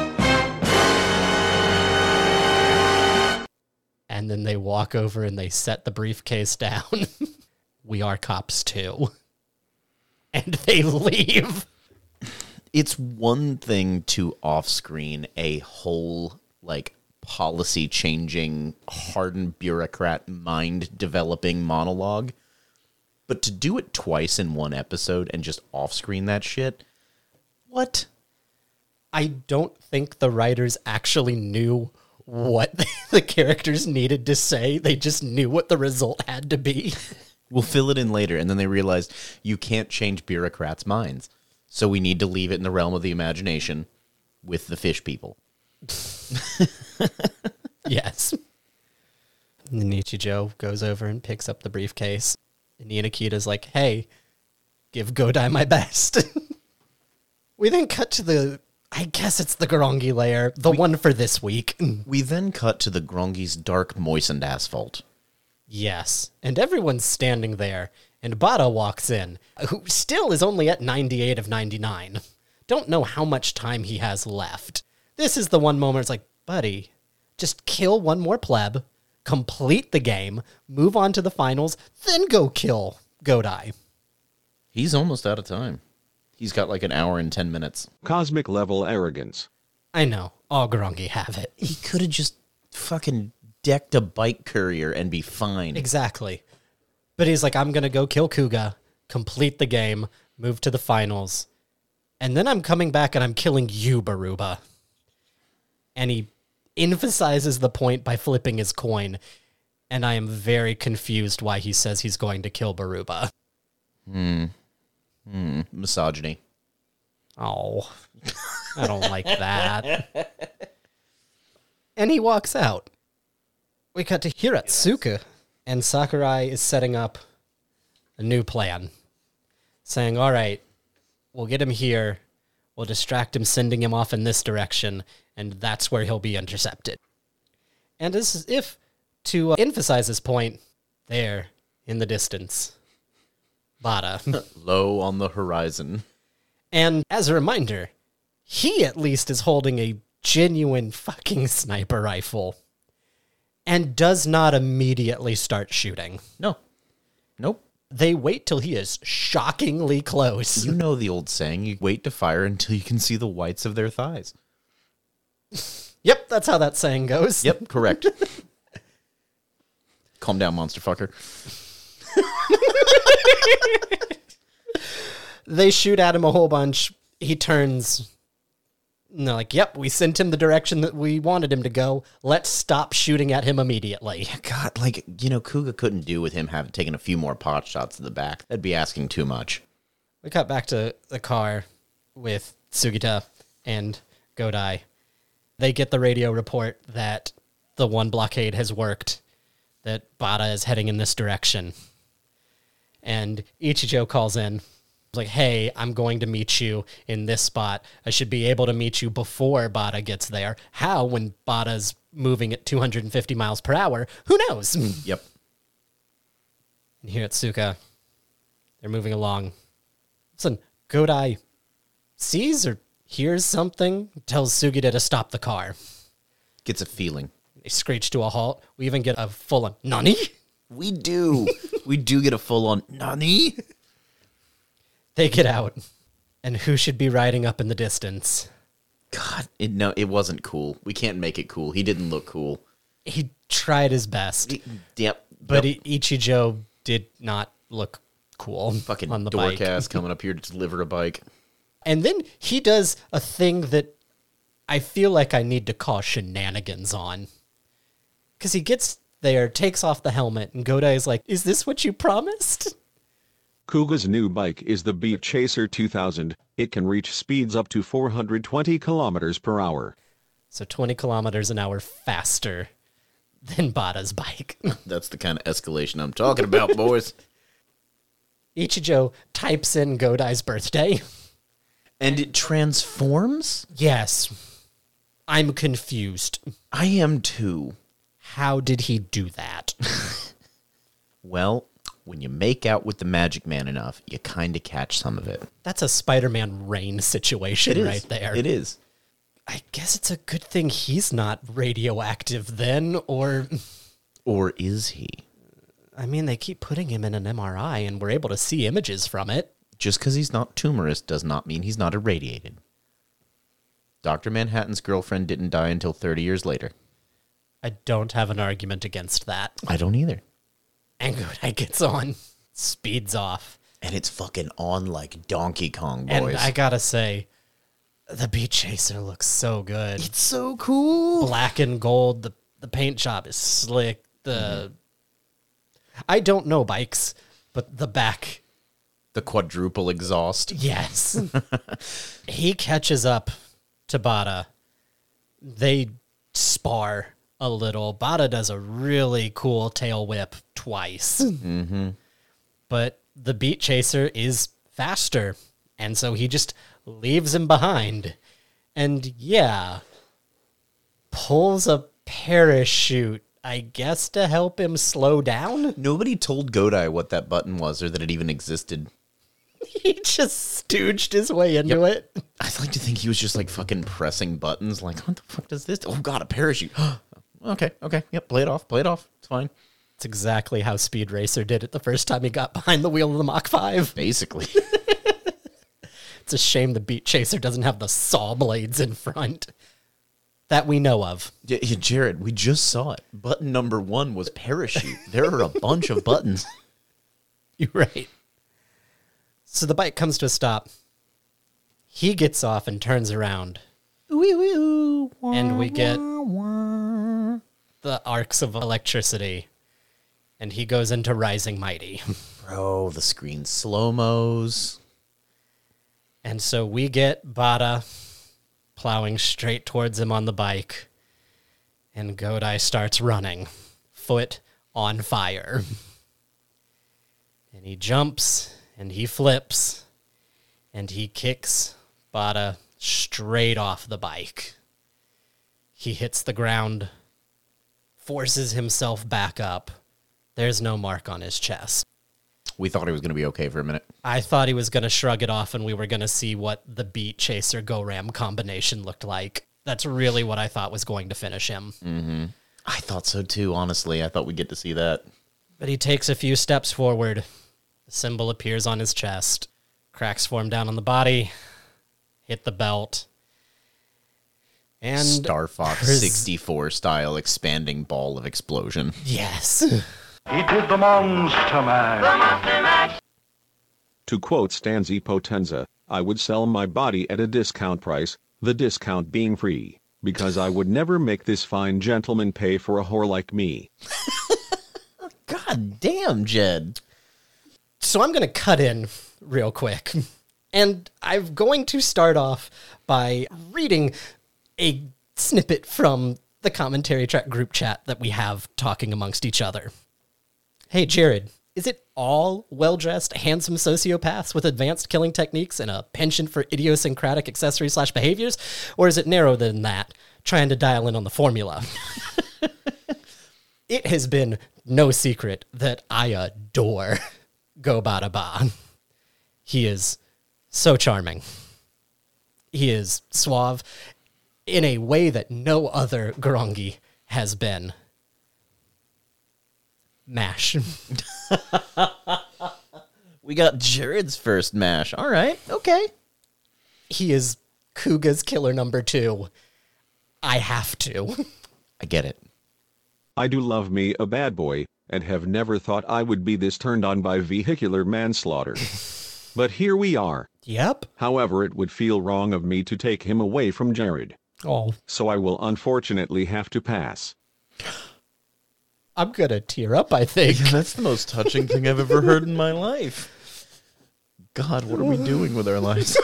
And then they walk over and they set the briefcase down. We are cops too. And they leave. It's one thing to off-screen a whole, like, policy-changing, hardened bureaucrat, mind-developing monologue, but to do it twice in one episode and just off-screen that shit, what? I don't think the writers actually knew what the characters needed to say. They just knew what the result had to be. We'll fill it in later, and then they realized you can't change bureaucrats' minds, so we need to leave it in the realm of the imagination with the fish people. Yes. And then Nichijou goes over and picks up the briefcase. And Inakita's like, hey, give Godai my best. We then cut to the, I guess it's the Garangi layer, the we, one for this week. We then cut to the Grongi's dark, moistened asphalt. Yes. And everyone's standing there. And Bada walks in, who still is only at ninety-eight of ninety-nine. Don't know how much time he has left. This is the one moment it's like, buddy, just kill one more pleb, complete the game, move on to the finals, then go kill Godai. He's almost out of time. He's got like an hour and ten minutes. Cosmic level arrogance. I know. All Garangi have it. He could have just fucking decked a bike courier and be fine. Exactly. But he's like, I'm going to go kill Kuga, complete the game, move to the finals, and then I'm coming back and I'm killing you, Baruba. And he emphasizes the point by flipping his coin, and I am very confused why he says he's going to kill Baruba. Hmm. Hmm. Misogyny. Oh, I don't like that. And he walks out. We cut to Hiratsuka, and Sakurai is setting up a new plan, saying, all right, we'll get him here, we'll distract him, sending him off in this direction, and that's where he'll be intercepted. And as if to uh, emphasize this point, there, in the distance, Bada. Low on the horizon. And as a reminder, he at least is holding a genuine fucking sniper rifle and does not immediately start shooting. No. Nope. They wait till he is shockingly close. You know the old saying, you wait to fire until you can see the whites of their thighs. Yep, that's how that saying goes. Yep, correct. Calm down, monster fucker. They shoot at him a whole bunch. He turns. And they're like, yep, we sent him the direction that we wanted him to go. Let's stop shooting at him immediately. God, like, you know, Kuga couldn't do with him having taken a few more pot shots to the back. That'd be asking too much. We cut back to the car with Sugita and Godai. They get the radio report that the one blockade has worked, that Bada is heading in this direction. And Ichijo calls in, like, hey, I'm going to meet you in this spot. I should be able to meet you before Bada gets there. How when Bada's moving at two hundred fifty miles per hour. Who knows? Yep. And here at Tsuka, they're moving along. Listen, Godai sees or hears something, tells Sugita to stop the car. Gets a feeling. They screech to a halt. We even get a full-on Nani? We do. we do get a full-on Nani? They get out. And who should be riding up in the distance? God, it, no, it wasn't cool. We can't make it cool. He didn't look cool. He tried his best. He- yep. But yep. I- Ichijo did not look cool Fucking on the dork bike. ass coming up here to deliver a bike. And then he does a thing that I feel like I need to call shenanigans on. Because he gets there, takes off the helmet, and Godai is like, is this what you promised? Kuga's new bike is the Beat Chaser two thousand. It can reach speeds up to four hundred twenty kilometers per hour. So twenty kilometers an hour faster than Bada's bike. That's the kind of escalation I'm talking about, boys. Ichijo types in Godai's birthday. And it transforms? Yes. I'm confused. I am too. How did he do that? Well, when you make out with the Magic Man enough, you kind of catch some of it. That's a Spider-Man rain situation right there. It is. I guess it's a good thing he's not radioactive then, or... Or is he? I mean, they keep putting him in an M R I, and we're able to see images from it. Just because he's not tumorous does not mean he's not irradiated. Doctor Manhattan's girlfriend didn't die until thirty years later. I don't have an argument against that. I don't either. And Godai gets on, speeds off. And it's fucking on like Donkey Kong, boys. And I gotta say, the Beat Chaser looks so good. It's so cool. Black and gold, the, the paint job is slick. The I don't know bikes, but the back... The quadruple exhaust. Yes. He catches up to Bada. They spar a little. Bada does a really cool tail whip twice. Mm-hmm. But the Beat Chaser is faster. And so he just leaves him behind. And yeah, pulls a parachute, I guess, to help him slow down. Nobody told Godai what that button was or that it even existed. He just stooged his way into Yep. it. I'd like to think he was just like fucking pressing buttons. Like, what the fuck does this? Oh god, a parachute. okay, okay, yep. Play it off. Play it off. It's fine. It's exactly how Speed Racer did it the first time he got behind the wheel of the Mach five. Basically. It's a shame the Beat Chaser doesn't have the saw blades in front that we know of. yeah, yeah, Jared, we just saw it. Button number one was parachute. There are a bunch of buttons. You're right. So the bike comes to a stop. He gets off and turns around. And we get the arcs of electricity. And he goes into Rising Mighty. Bro, the screen slow-mos. And so we get Bada plowing straight towards him on the bike. And Godai starts running, foot on fire. And he jumps, and he flips, and he kicks Bada straight off the bike. He hits the ground, forces himself back up. There's no mark on his chest. We thought he was going to be okay for a minute. I thought he was going to shrug it off and we were going to see what the Beat Chaser Go Ram combination looked like. That's really what I thought was going to finish him. Mm-hmm. I thought so too, honestly. I thought we'd get to see that. But he takes a few steps forward. The symbol appears on his chest. Cracks form down on the body. Hit the belt. And Star Fox hers- sixty-four style expanding ball of explosion. Yes. He did the Monster Mash. To quote Stanzi Potenza, I would sell my body at a discount price, the discount being free, because I would never make this fine gentleman pay for a whore like me. God damn, Jed. So I'm going to cut in real quick. And I'm going to start off by reading a snippet from the commentary track group chat that we have talking amongst each other. Hey, Jared, is it all well-dressed, handsome sociopaths with advanced killing techniques and a penchant for idiosyncratic accessories slash behaviors? Or is it narrower than that? trying to dial in on the formula. It has been no secret that I adore Go Bada Ba. He is so charming. He is suave in a way that no other Garangi has been. Mash. We got Jared's first mash. All right. Okay. He is Kuga's killer number two. I have to. I get it. I do love me a bad boy, and have never thought I would be this turned on by vehicular manslaughter. But here we are. Yep. However, it would feel wrong of me to take him away from Jared. Oh, So I will unfortunately have to pass. I'm going to tear up, I think. That's the most touching thing I've ever heard in my life. God, what are we doing with our lives?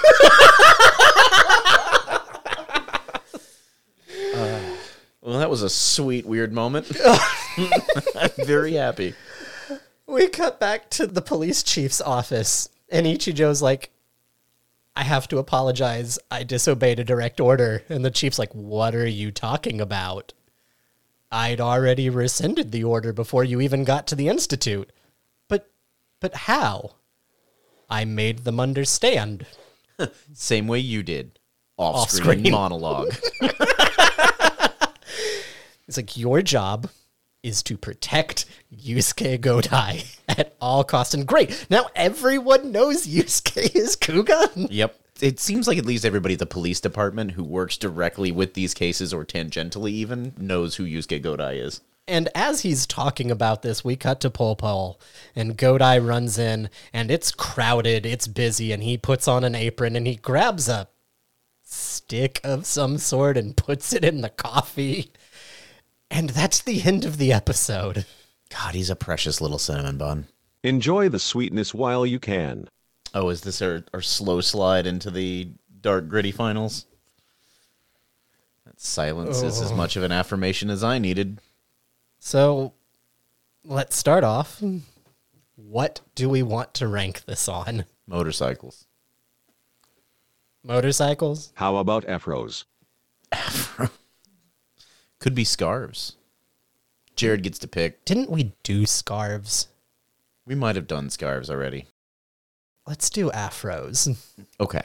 uh, well, that was a sweet, weird moment. I'm very happy. We cut back to the police chief's office, and Ichijo's like, I have to apologize. I disobeyed a direct order. And the chief's like, what are you talking about? I'd already rescinded the order before you even got to the Institute. But, but how? I made them understand. Same way you did. Off-screen, Off-screen. monologue. It's like, your job is to protect Yusuke Godai at all costs. And great, now everyone knows Yusuke is Kuga. Yep. It seems like at least everybody at the police department who works directly with these cases, or tangentially even, knows who Yusuke Godai is. And as he's talking about this, we cut to Pol Pol, and Godai runs in, and it's crowded, it's busy, and he puts on an apron, and he grabs a stick of some sort and puts it in the coffee. And that's the end of the episode. God, he's a precious little cinnamon bun. Enjoy the sweetness while you can. Oh, is this our, our slow slide into the dark, gritty finals? That silence is as much of an affirmation as I needed. So, let's start off. What do we want to rank this on? Motorcycles. Motorcycles? How about afros? Could be scarves. Jared gets to pick. Didn't we do scarves? We might have done scarves already. Let's do afros. Okay.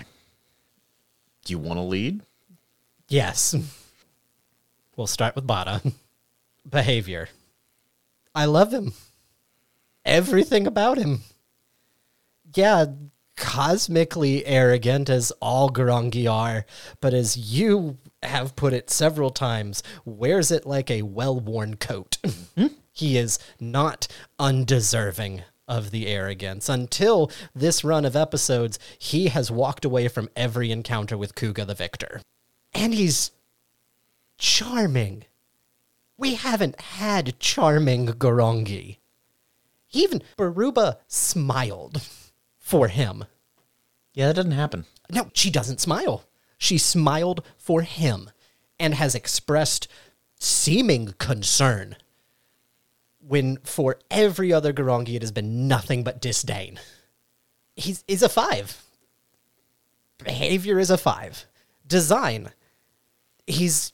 Do you want to lead? Yes. We'll start with Bada. Behavior. I love him. Everything about him. Yeah, cosmically arrogant as all Garangi are, but as you have put it several times, wears it like a well-worn coat. He is not undeserving of the arrogance. Until this run of episodes, he has walked away from every encounter with Kuga the victor. And he's charming. We haven't had charming Garangi. Even Baruba smiled for him. Yeah, that doesn't happen. No, she doesn't smile. She smiled for him and has expressed seeming concern when for every other Garangi it has been nothing but disdain. He's, he's a five. Behavior is a five. Design. He's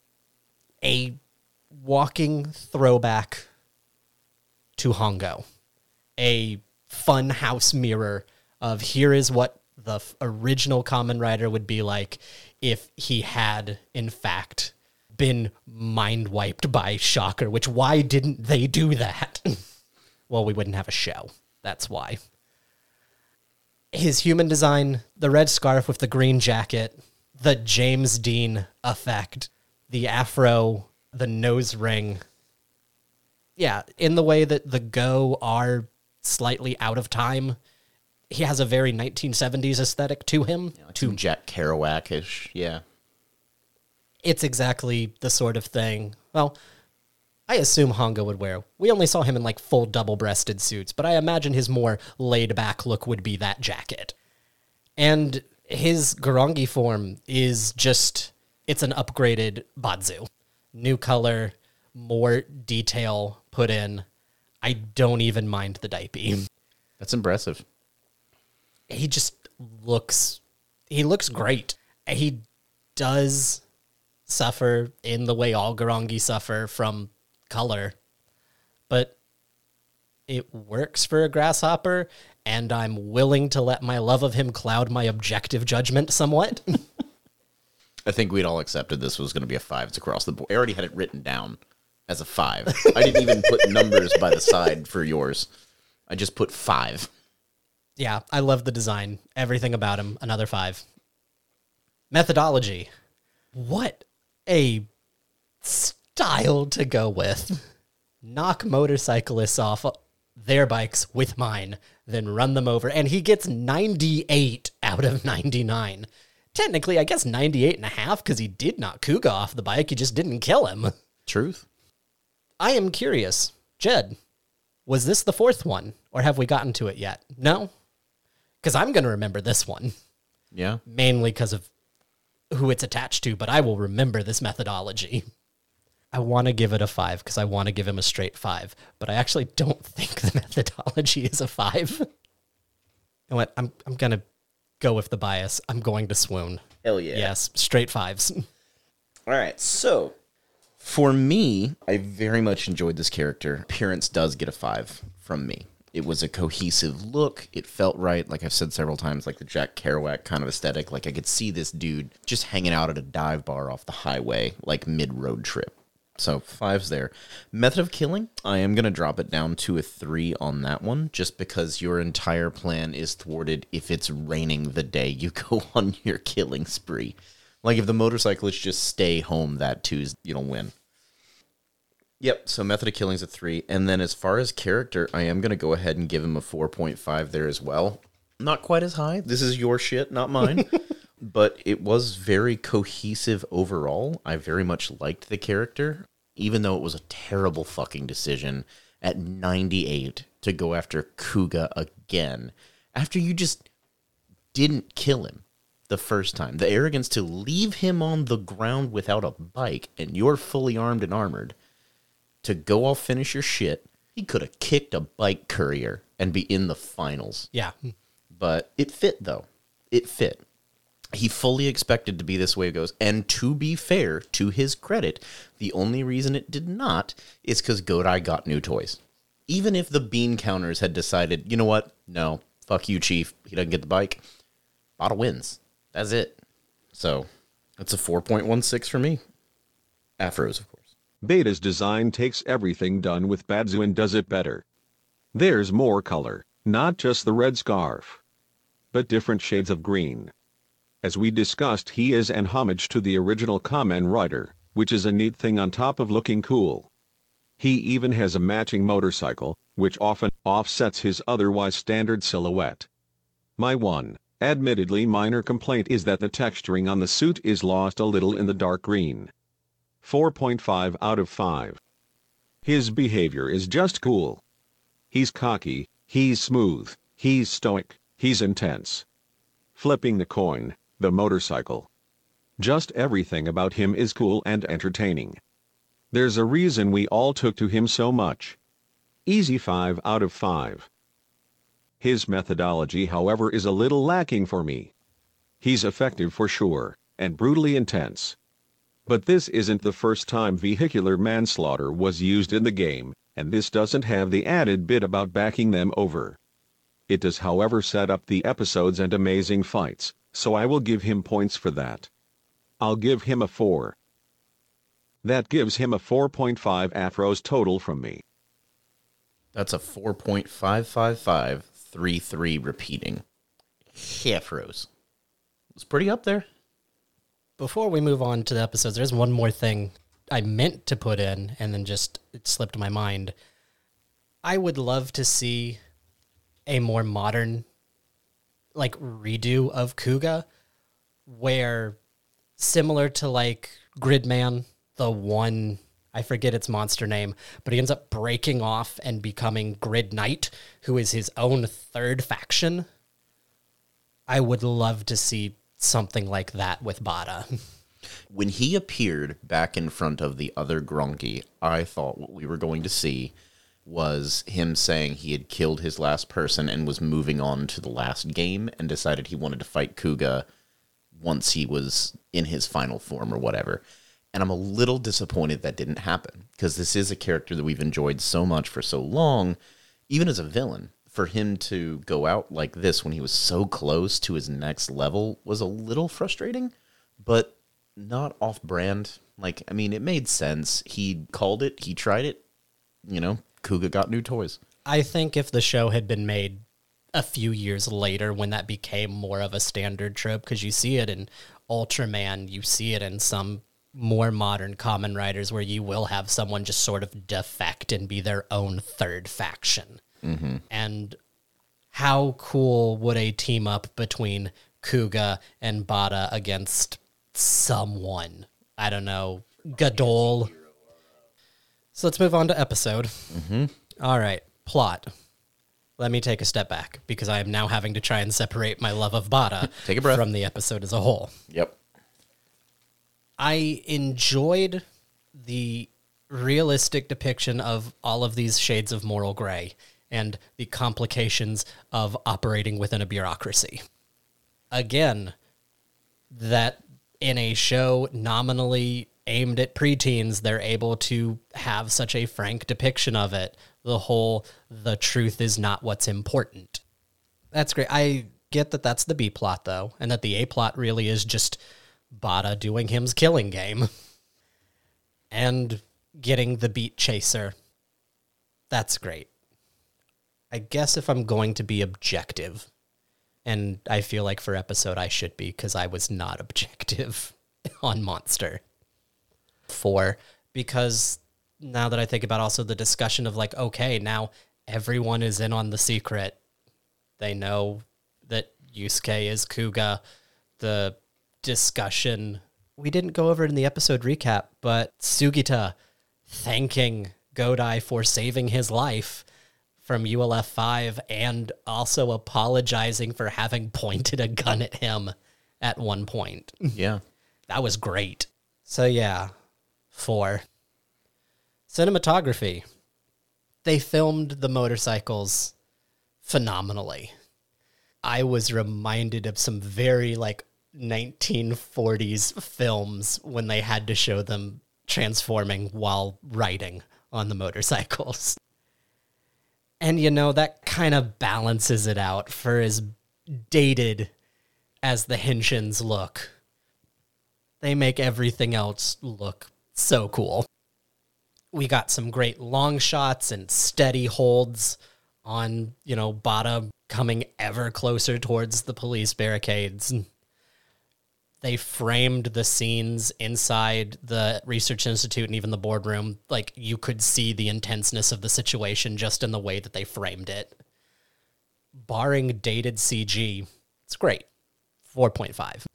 a walking throwback to Hongo. A fun house mirror of here is what the f- original Kamen Rider would be like if he had, in fact, been mind wiped by Shocker, which why didn't they do that? Well, we wouldn't have a show. That's why. His human design, the red scarf with the green jacket, the James Dean effect, the afro, the nose ring. Yeah, in the way that the Go are slightly out of time, he has a very nineteen seventies aesthetic to him. Yeah, like some Jack Kerouac-ish, yeah. It's exactly the sort of thing, well, I assume Hongo would wear. We only saw him in like full double-breasted suits, but I imagine his more laid-back look would be that jacket. And his Garangi form is just, it's an upgraded Badzu. New color, more detail put in. I don't even mind the Daipi. That's impressive. He just looks, he looks great. He does suffer in the way all Garangi suffer from color, but it works for a grasshopper, and I'm willing to let my love of him cloud my objective judgment somewhat. I think we'd all accepted this was going to be a five. It's across the board. I already had it written down as a five. I didn't even put numbers by the side for yours. I just put five. Yeah, I love the design. Everything about him, another five. Methodology. What a style to go with. Knock motorcyclists off their bikes with mine, then run them over, and he gets ninety-eight out of ninety-nine. Technically, I guess ninety-eight and a half, because he did knock Kuga off the bike, he just didn't kill him. Truth. I am curious, Jed, was this the fourth one, or have we gotten to it yet? No? Because I'm going to remember this one. Yeah. Mainly because of who it's attached to, but I will remember this methodology. I want to give it a five because I want to give him a straight five, but I actually don't think the methodology is a five. You know what? I'm I'm gonna go with the bias. I'm going to swoon. Hell yeah. Yes, straight fives. All right, so for me, I very much enjoyed this character. Appearance does get a five from me. It was a cohesive look. It felt right, like I've said several times, like the Jack Kerouac kind of aesthetic. Like I could see this dude just hanging out at a dive bar off the highway, like mid-road trip. So five's there. Method of killing, I am going to drop it down to a three on that one, just because your entire plan is thwarted if it's raining the day you go on your killing spree. Like if the motorcyclists just stay home that Tuesday, you don't win. Yep, so method of killing's a three. And then as far as character, I am going to go ahead and give him a four point five there as well. Not quite as high. This is your shit, not mine. But it was very cohesive overall. I very much liked the character, even though it was a terrible fucking decision at ninety-eight to go after Kuga again, after you just didn't kill him the first time. The arrogance to leave him on the ground without a bike, and you're fully armed and armored, to go off finish your shit. He could have kicked a bike courier and be in the finals. Yeah. But it fit, though. It fit. He fully expected to be this way it goes. And to be fair, to his credit, the only reason it did not is because Godai got new toys. Even if the bean counters had decided, you know what? No, fuck you, Chief. He doesn't get the bike. Bada wins. That's it. So, it's a four point one six for me. Afros, of course. Beta's design takes everything done with Badzu and does it better. There's more color, not just the red scarf, but different shades of green. As we discussed, he is an homage to the original Kamen Rider, which is a neat thing on top of looking cool. He even has a matching motorcycle, which often offsets his otherwise standard silhouette. My one, admittedly minor complaint is that the texturing on the suit is lost a little in the dark green. four point five out of five. His behavior is just cool. He's cocky, he's smooth, he's stoic, he's intense. Flipping the coin, the motorcycle. Just everything about him is cool and entertaining. There's a reason we all took to him so much. Easy five out of five. His methodology, however, is a little lacking for me. He's effective for sure, and brutally intense. But this isn't the first time vehicular manslaughter was used in the game, and this doesn't have the added bit about backing them over. It does, however, set up the episodes and amazing fights, so I will give him points for that. I'll give him a four. That gives him a four point five Afros total from me. That's a four point five five five three three repeating. Afros. It's pretty up there. Before we move on to the episodes, there's one more thing I meant to put in, and then just it slipped my mind. I would love to see a more modern, like, redo of Kuga, where, similar to, like, Gridman, the one, I forget its monster name, but he ends up breaking off and becoming Grid Knight, who is his own third faction. I would love to see something like that with Bada. When he appeared back in front of the other Grongi, I thought what we were going to see was him saying he had killed his last person and was moving on to the last game and decided he wanted to fight Kuga once he was in his final form or whatever. And I'm a little disappointed that didn't happen, because this is a character that we've enjoyed so much for so long, even as a villain. For him to go out like this when he was so close to his next level was a little frustrating, but not off-brand. Like, I mean, it made sense. He called it. He tried it. You know, Kuga got new toys. I think if the show had been made a few years later when that became more of a standard trope, because you see it in Ultraman, you see it in some more modern Kamen Riders where you will have someone just sort of defect and be their own third faction. Mm-hmm. And how cool would a team up between Kuga and Bada against someone? I don't know, Gadol. So let's move on to episode. Mm-hmm. All right, plot. Let me take a step back, because I am now having to try and separate my love of Bada Take a breath. from the episode as a whole. Yep. I enjoyed the realistic depiction of all of these shades of moral gray and the complications of operating within a bureaucracy. Again, that in a show nominally aimed at preteens, they're able to have such a frank depiction of it. The whole, the truth is not what's important. That's great. I get that that's the B plot, though, and that the A plot really is just Bada doing him's killing game. And getting the beat chaser. That's great. I guess if I'm going to be objective, and I feel like for episode I should be, because I was not objective on Monster. Four, because now that I think about also the discussion of like, okay, now everyone is in on the secret. They know that Yusuke is Kuga. The discussion, we didn't go over it in the episode recap, but Sugita thanking Godai for saving his life from U L F five and also apologizing for having pointed a gun at him at one point. Yeah. That was great. So yeah, four. Cinematography. They filmed the motorcycles phenomenally. I was reminded of some very like nineteen forties films when they had to show them transforming while riding on the motorcycles. And, you know, that kind of balances it out for as dated as the Henshins look. They make everything else look so cool. We got some great long shots and steady holds on, you know, Bada coming ever closer towards the police barricades. They framed the scenes inside the research institute and even the boardroom. Like, you could see the intenseness of the situation just in the way that they framed it. Barring dated C G, it's great. four point five.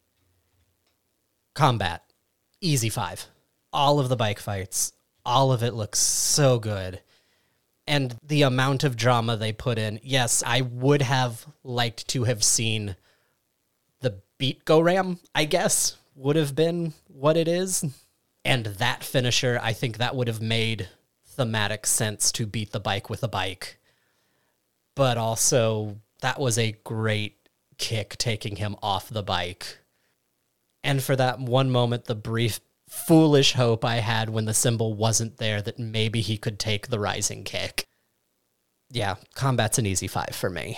Combat, easy five. All of the bike fights, all of it looks so good. And the amount of drama they put in, yes, I would have liked to have seen the beat go ram, I guess, would have been what it is. And that finisher, I think that would have made thematic sense to beat the bike with a bike. But also, that was a great kick taking him off the bike. And for that one moment, the brief foolish hope I had when the symbol wasn't there that maybe he could take the rising kick. Yeah, combat's an easy five for me.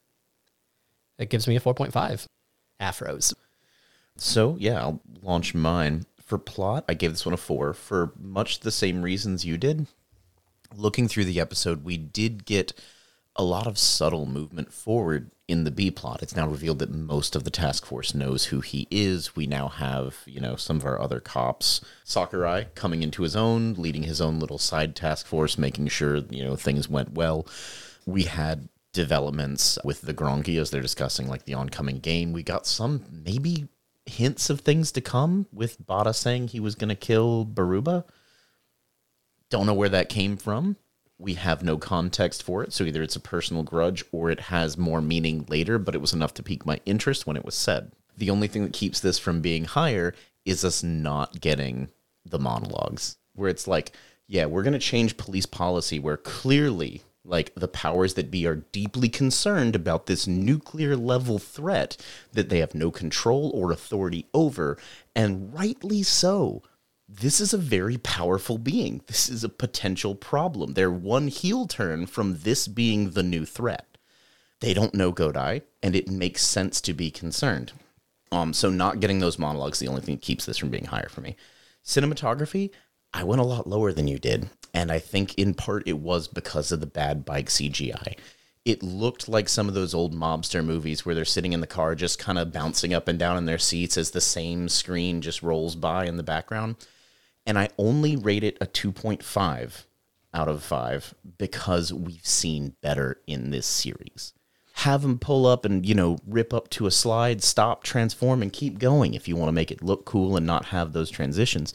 It gives me a four point five. Afros. So, yeah, I'll launch mine. For plot, I gave this one a four for much the same reasons you did. Looking through the episode, we did get a lot of subtle movement forward in the B plot. It's now revealed that most of the task force knows who he is. We now have, you know, some of our other cops. Sakurai coming into his own, leading his own little side task force, making sure, you know, things went well. We had developments with the Grongi as they're discussing like the oncoming game. We got some maybe hints of things to come with Bada saying he was going to kill Baruba. Don't know where that came from. We have no context for it, so either it's a personal grudge or it has more meaning later, but it was enough to pique my interest when it was said. The only thing that keeps this from being higher is us not getting the monologues, where it's like, yeah, we're going to change police policy where clearly, like, the powers that be are deeply concerned about this nuclear level threat that they have no control or authority over, and rightly so. this is a very powerful being. This is a potential problem. They're one heel turn from this being the new threat. They don't know Godai, and it makes sense to be concerned. Um, so not getting those monologues is the only thing that keeps this from being higher for me. Cinematography, I went a lot lower than you did, and I think in part it was because of the bad bike C G I. It looked like some of those old mobster movies where they're sitting in the car just kind of bouncing up and down in their seats as the same screen just rolls by in the background. And I only rate it a two point five out of five because we've seen better in this series. Have them pull up and, you know, rip up to a slide, stop, transform, and keep going if you want to make it look cool and not have those transitions.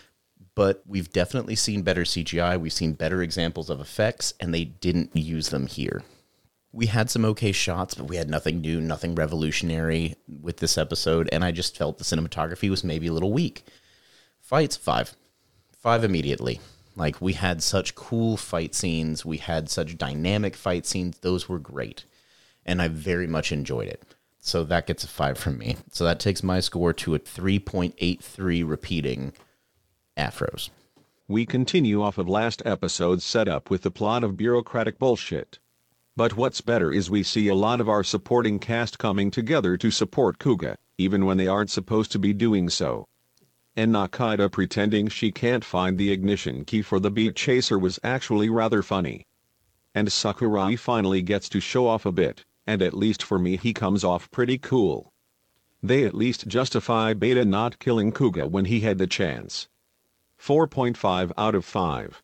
But we've definitely seen better C G I. We've seen better examples of effects, and they didn't use them here. We had some okay shots, but we had nothing new, nothing revolutionary with this episode, and I just felt the cinematography was maybe a little weak. Fights, five. Five immediately. Like, we had such cool fight scenes. We had such dynamic fight scenes. Those were great. And I very much enjoyed it. So that gets a five from me. So that takes my score to a three point eight three repeating afros. We continue off of last episode's setup with the plot of bureaucratic bullshit. But what's better is we see a lot of our supporting cast coming together to support Kuga, even when they aren't supposed to be doing so. And Nakata pretending she can't find the ignition key for the beat chaser was actually rather funny. And Sakurai finally gets to show off a bit, and at least for me he comes off pretty cool. They at least justify Beta not killing Kuga when he had the chance. four point five out of five.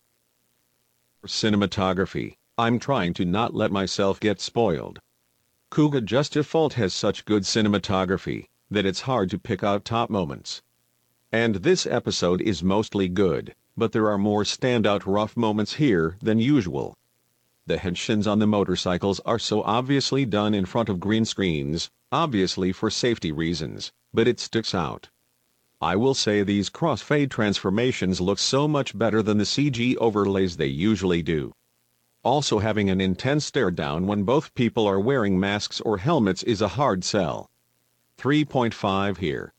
Cinematography. I'm trying to not let myself get spoiled. Kuga Just Default has such good cinematography that it's hard to pick out top moments. And this episode is mostly good, but there are more standout rough moments here than usual. The henshins on the motorcycles are so obviously done in front of green screens, obviously for safety reasons, but it sticks out. I will say these crossfade transformations look so much better than the C G overlays they usually do. Also, having an intense stare down when both people are wearing masks or helmets is a hard sell. three point five here.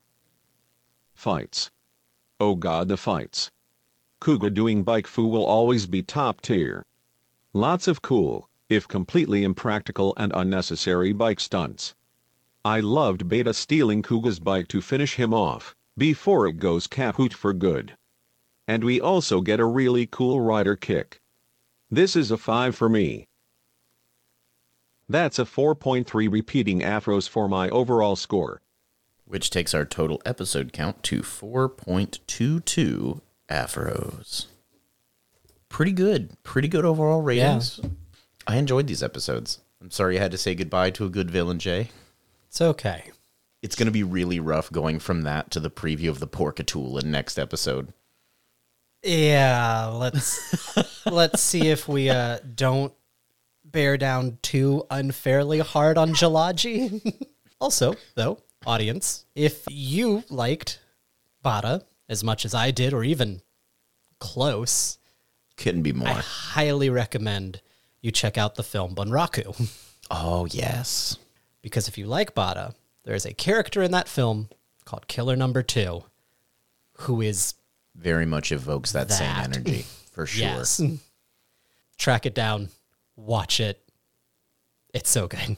Fights. Oh god, the fights. Kuga doing bike fu will always be top tier. Lots of cool, if completely impractical and unnecessary bike stunts. I loved Beta stealing Kuga's bike to finish him off, before it goes kaput for good. And we also get a really cool rider kick. This is a five for me. That's a four point three repeating afros for my overall score. Which takes our total episode count to four point two two afros. Pretty good. Pretty good overall ratings. Yeah. I enjoyed these episodes. I'm sorry you had to say goodbye to a good villain, Jay. It's okay. It's going to be really rough going from that to the preview of the Porkatool in next episode. Yeah, let's let's see if we uh, don't bear down too unfairly hard on Jalaji. Also, though, audience, if you liked Bada as much as I did, or even close, couldn't be more. I highly recommend you check out the film Bunraku. Oh, yes. Because if you like Bada, there is a character in that film called Killer Number Two who is very much evokes that, that. same energy, for sure. Yes. Track it down. Watch it. It's so good.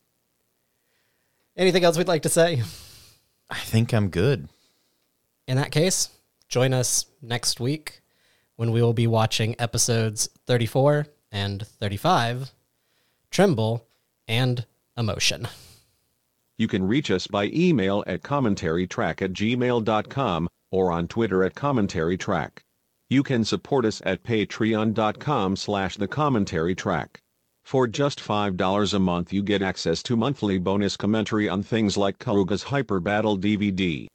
Anything else we'd like to say? I think I'm good. In that case, join us next week when we will be watching episodes thirty-four and thirty-five, Tremble and Emotion. You can reach us by email at commentarytrack at gmail dot com or on Twitter at commentarytrack. You can support us at patreon dot com slash the commentary track. For just five dollars a month you get access to monthly bonus commentary on things like Karuga's Hyper Battle D V D.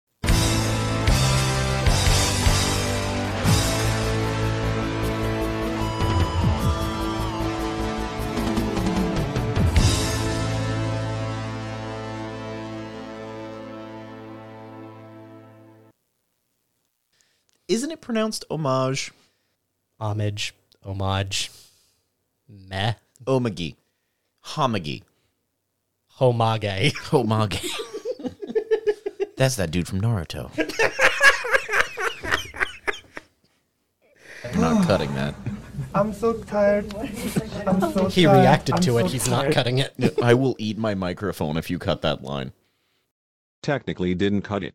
Isn't it pronounced homage? Homage, homage, meh. Omagi. Homagi. Homage. Homage. That's that dude from Naruto. You're not cutting that. I'm so tired. I'm so He tired. reacted I'm to it. so He's tired. not cutting it. I will eat my microphone if you cut that line. Technically didn't cut it.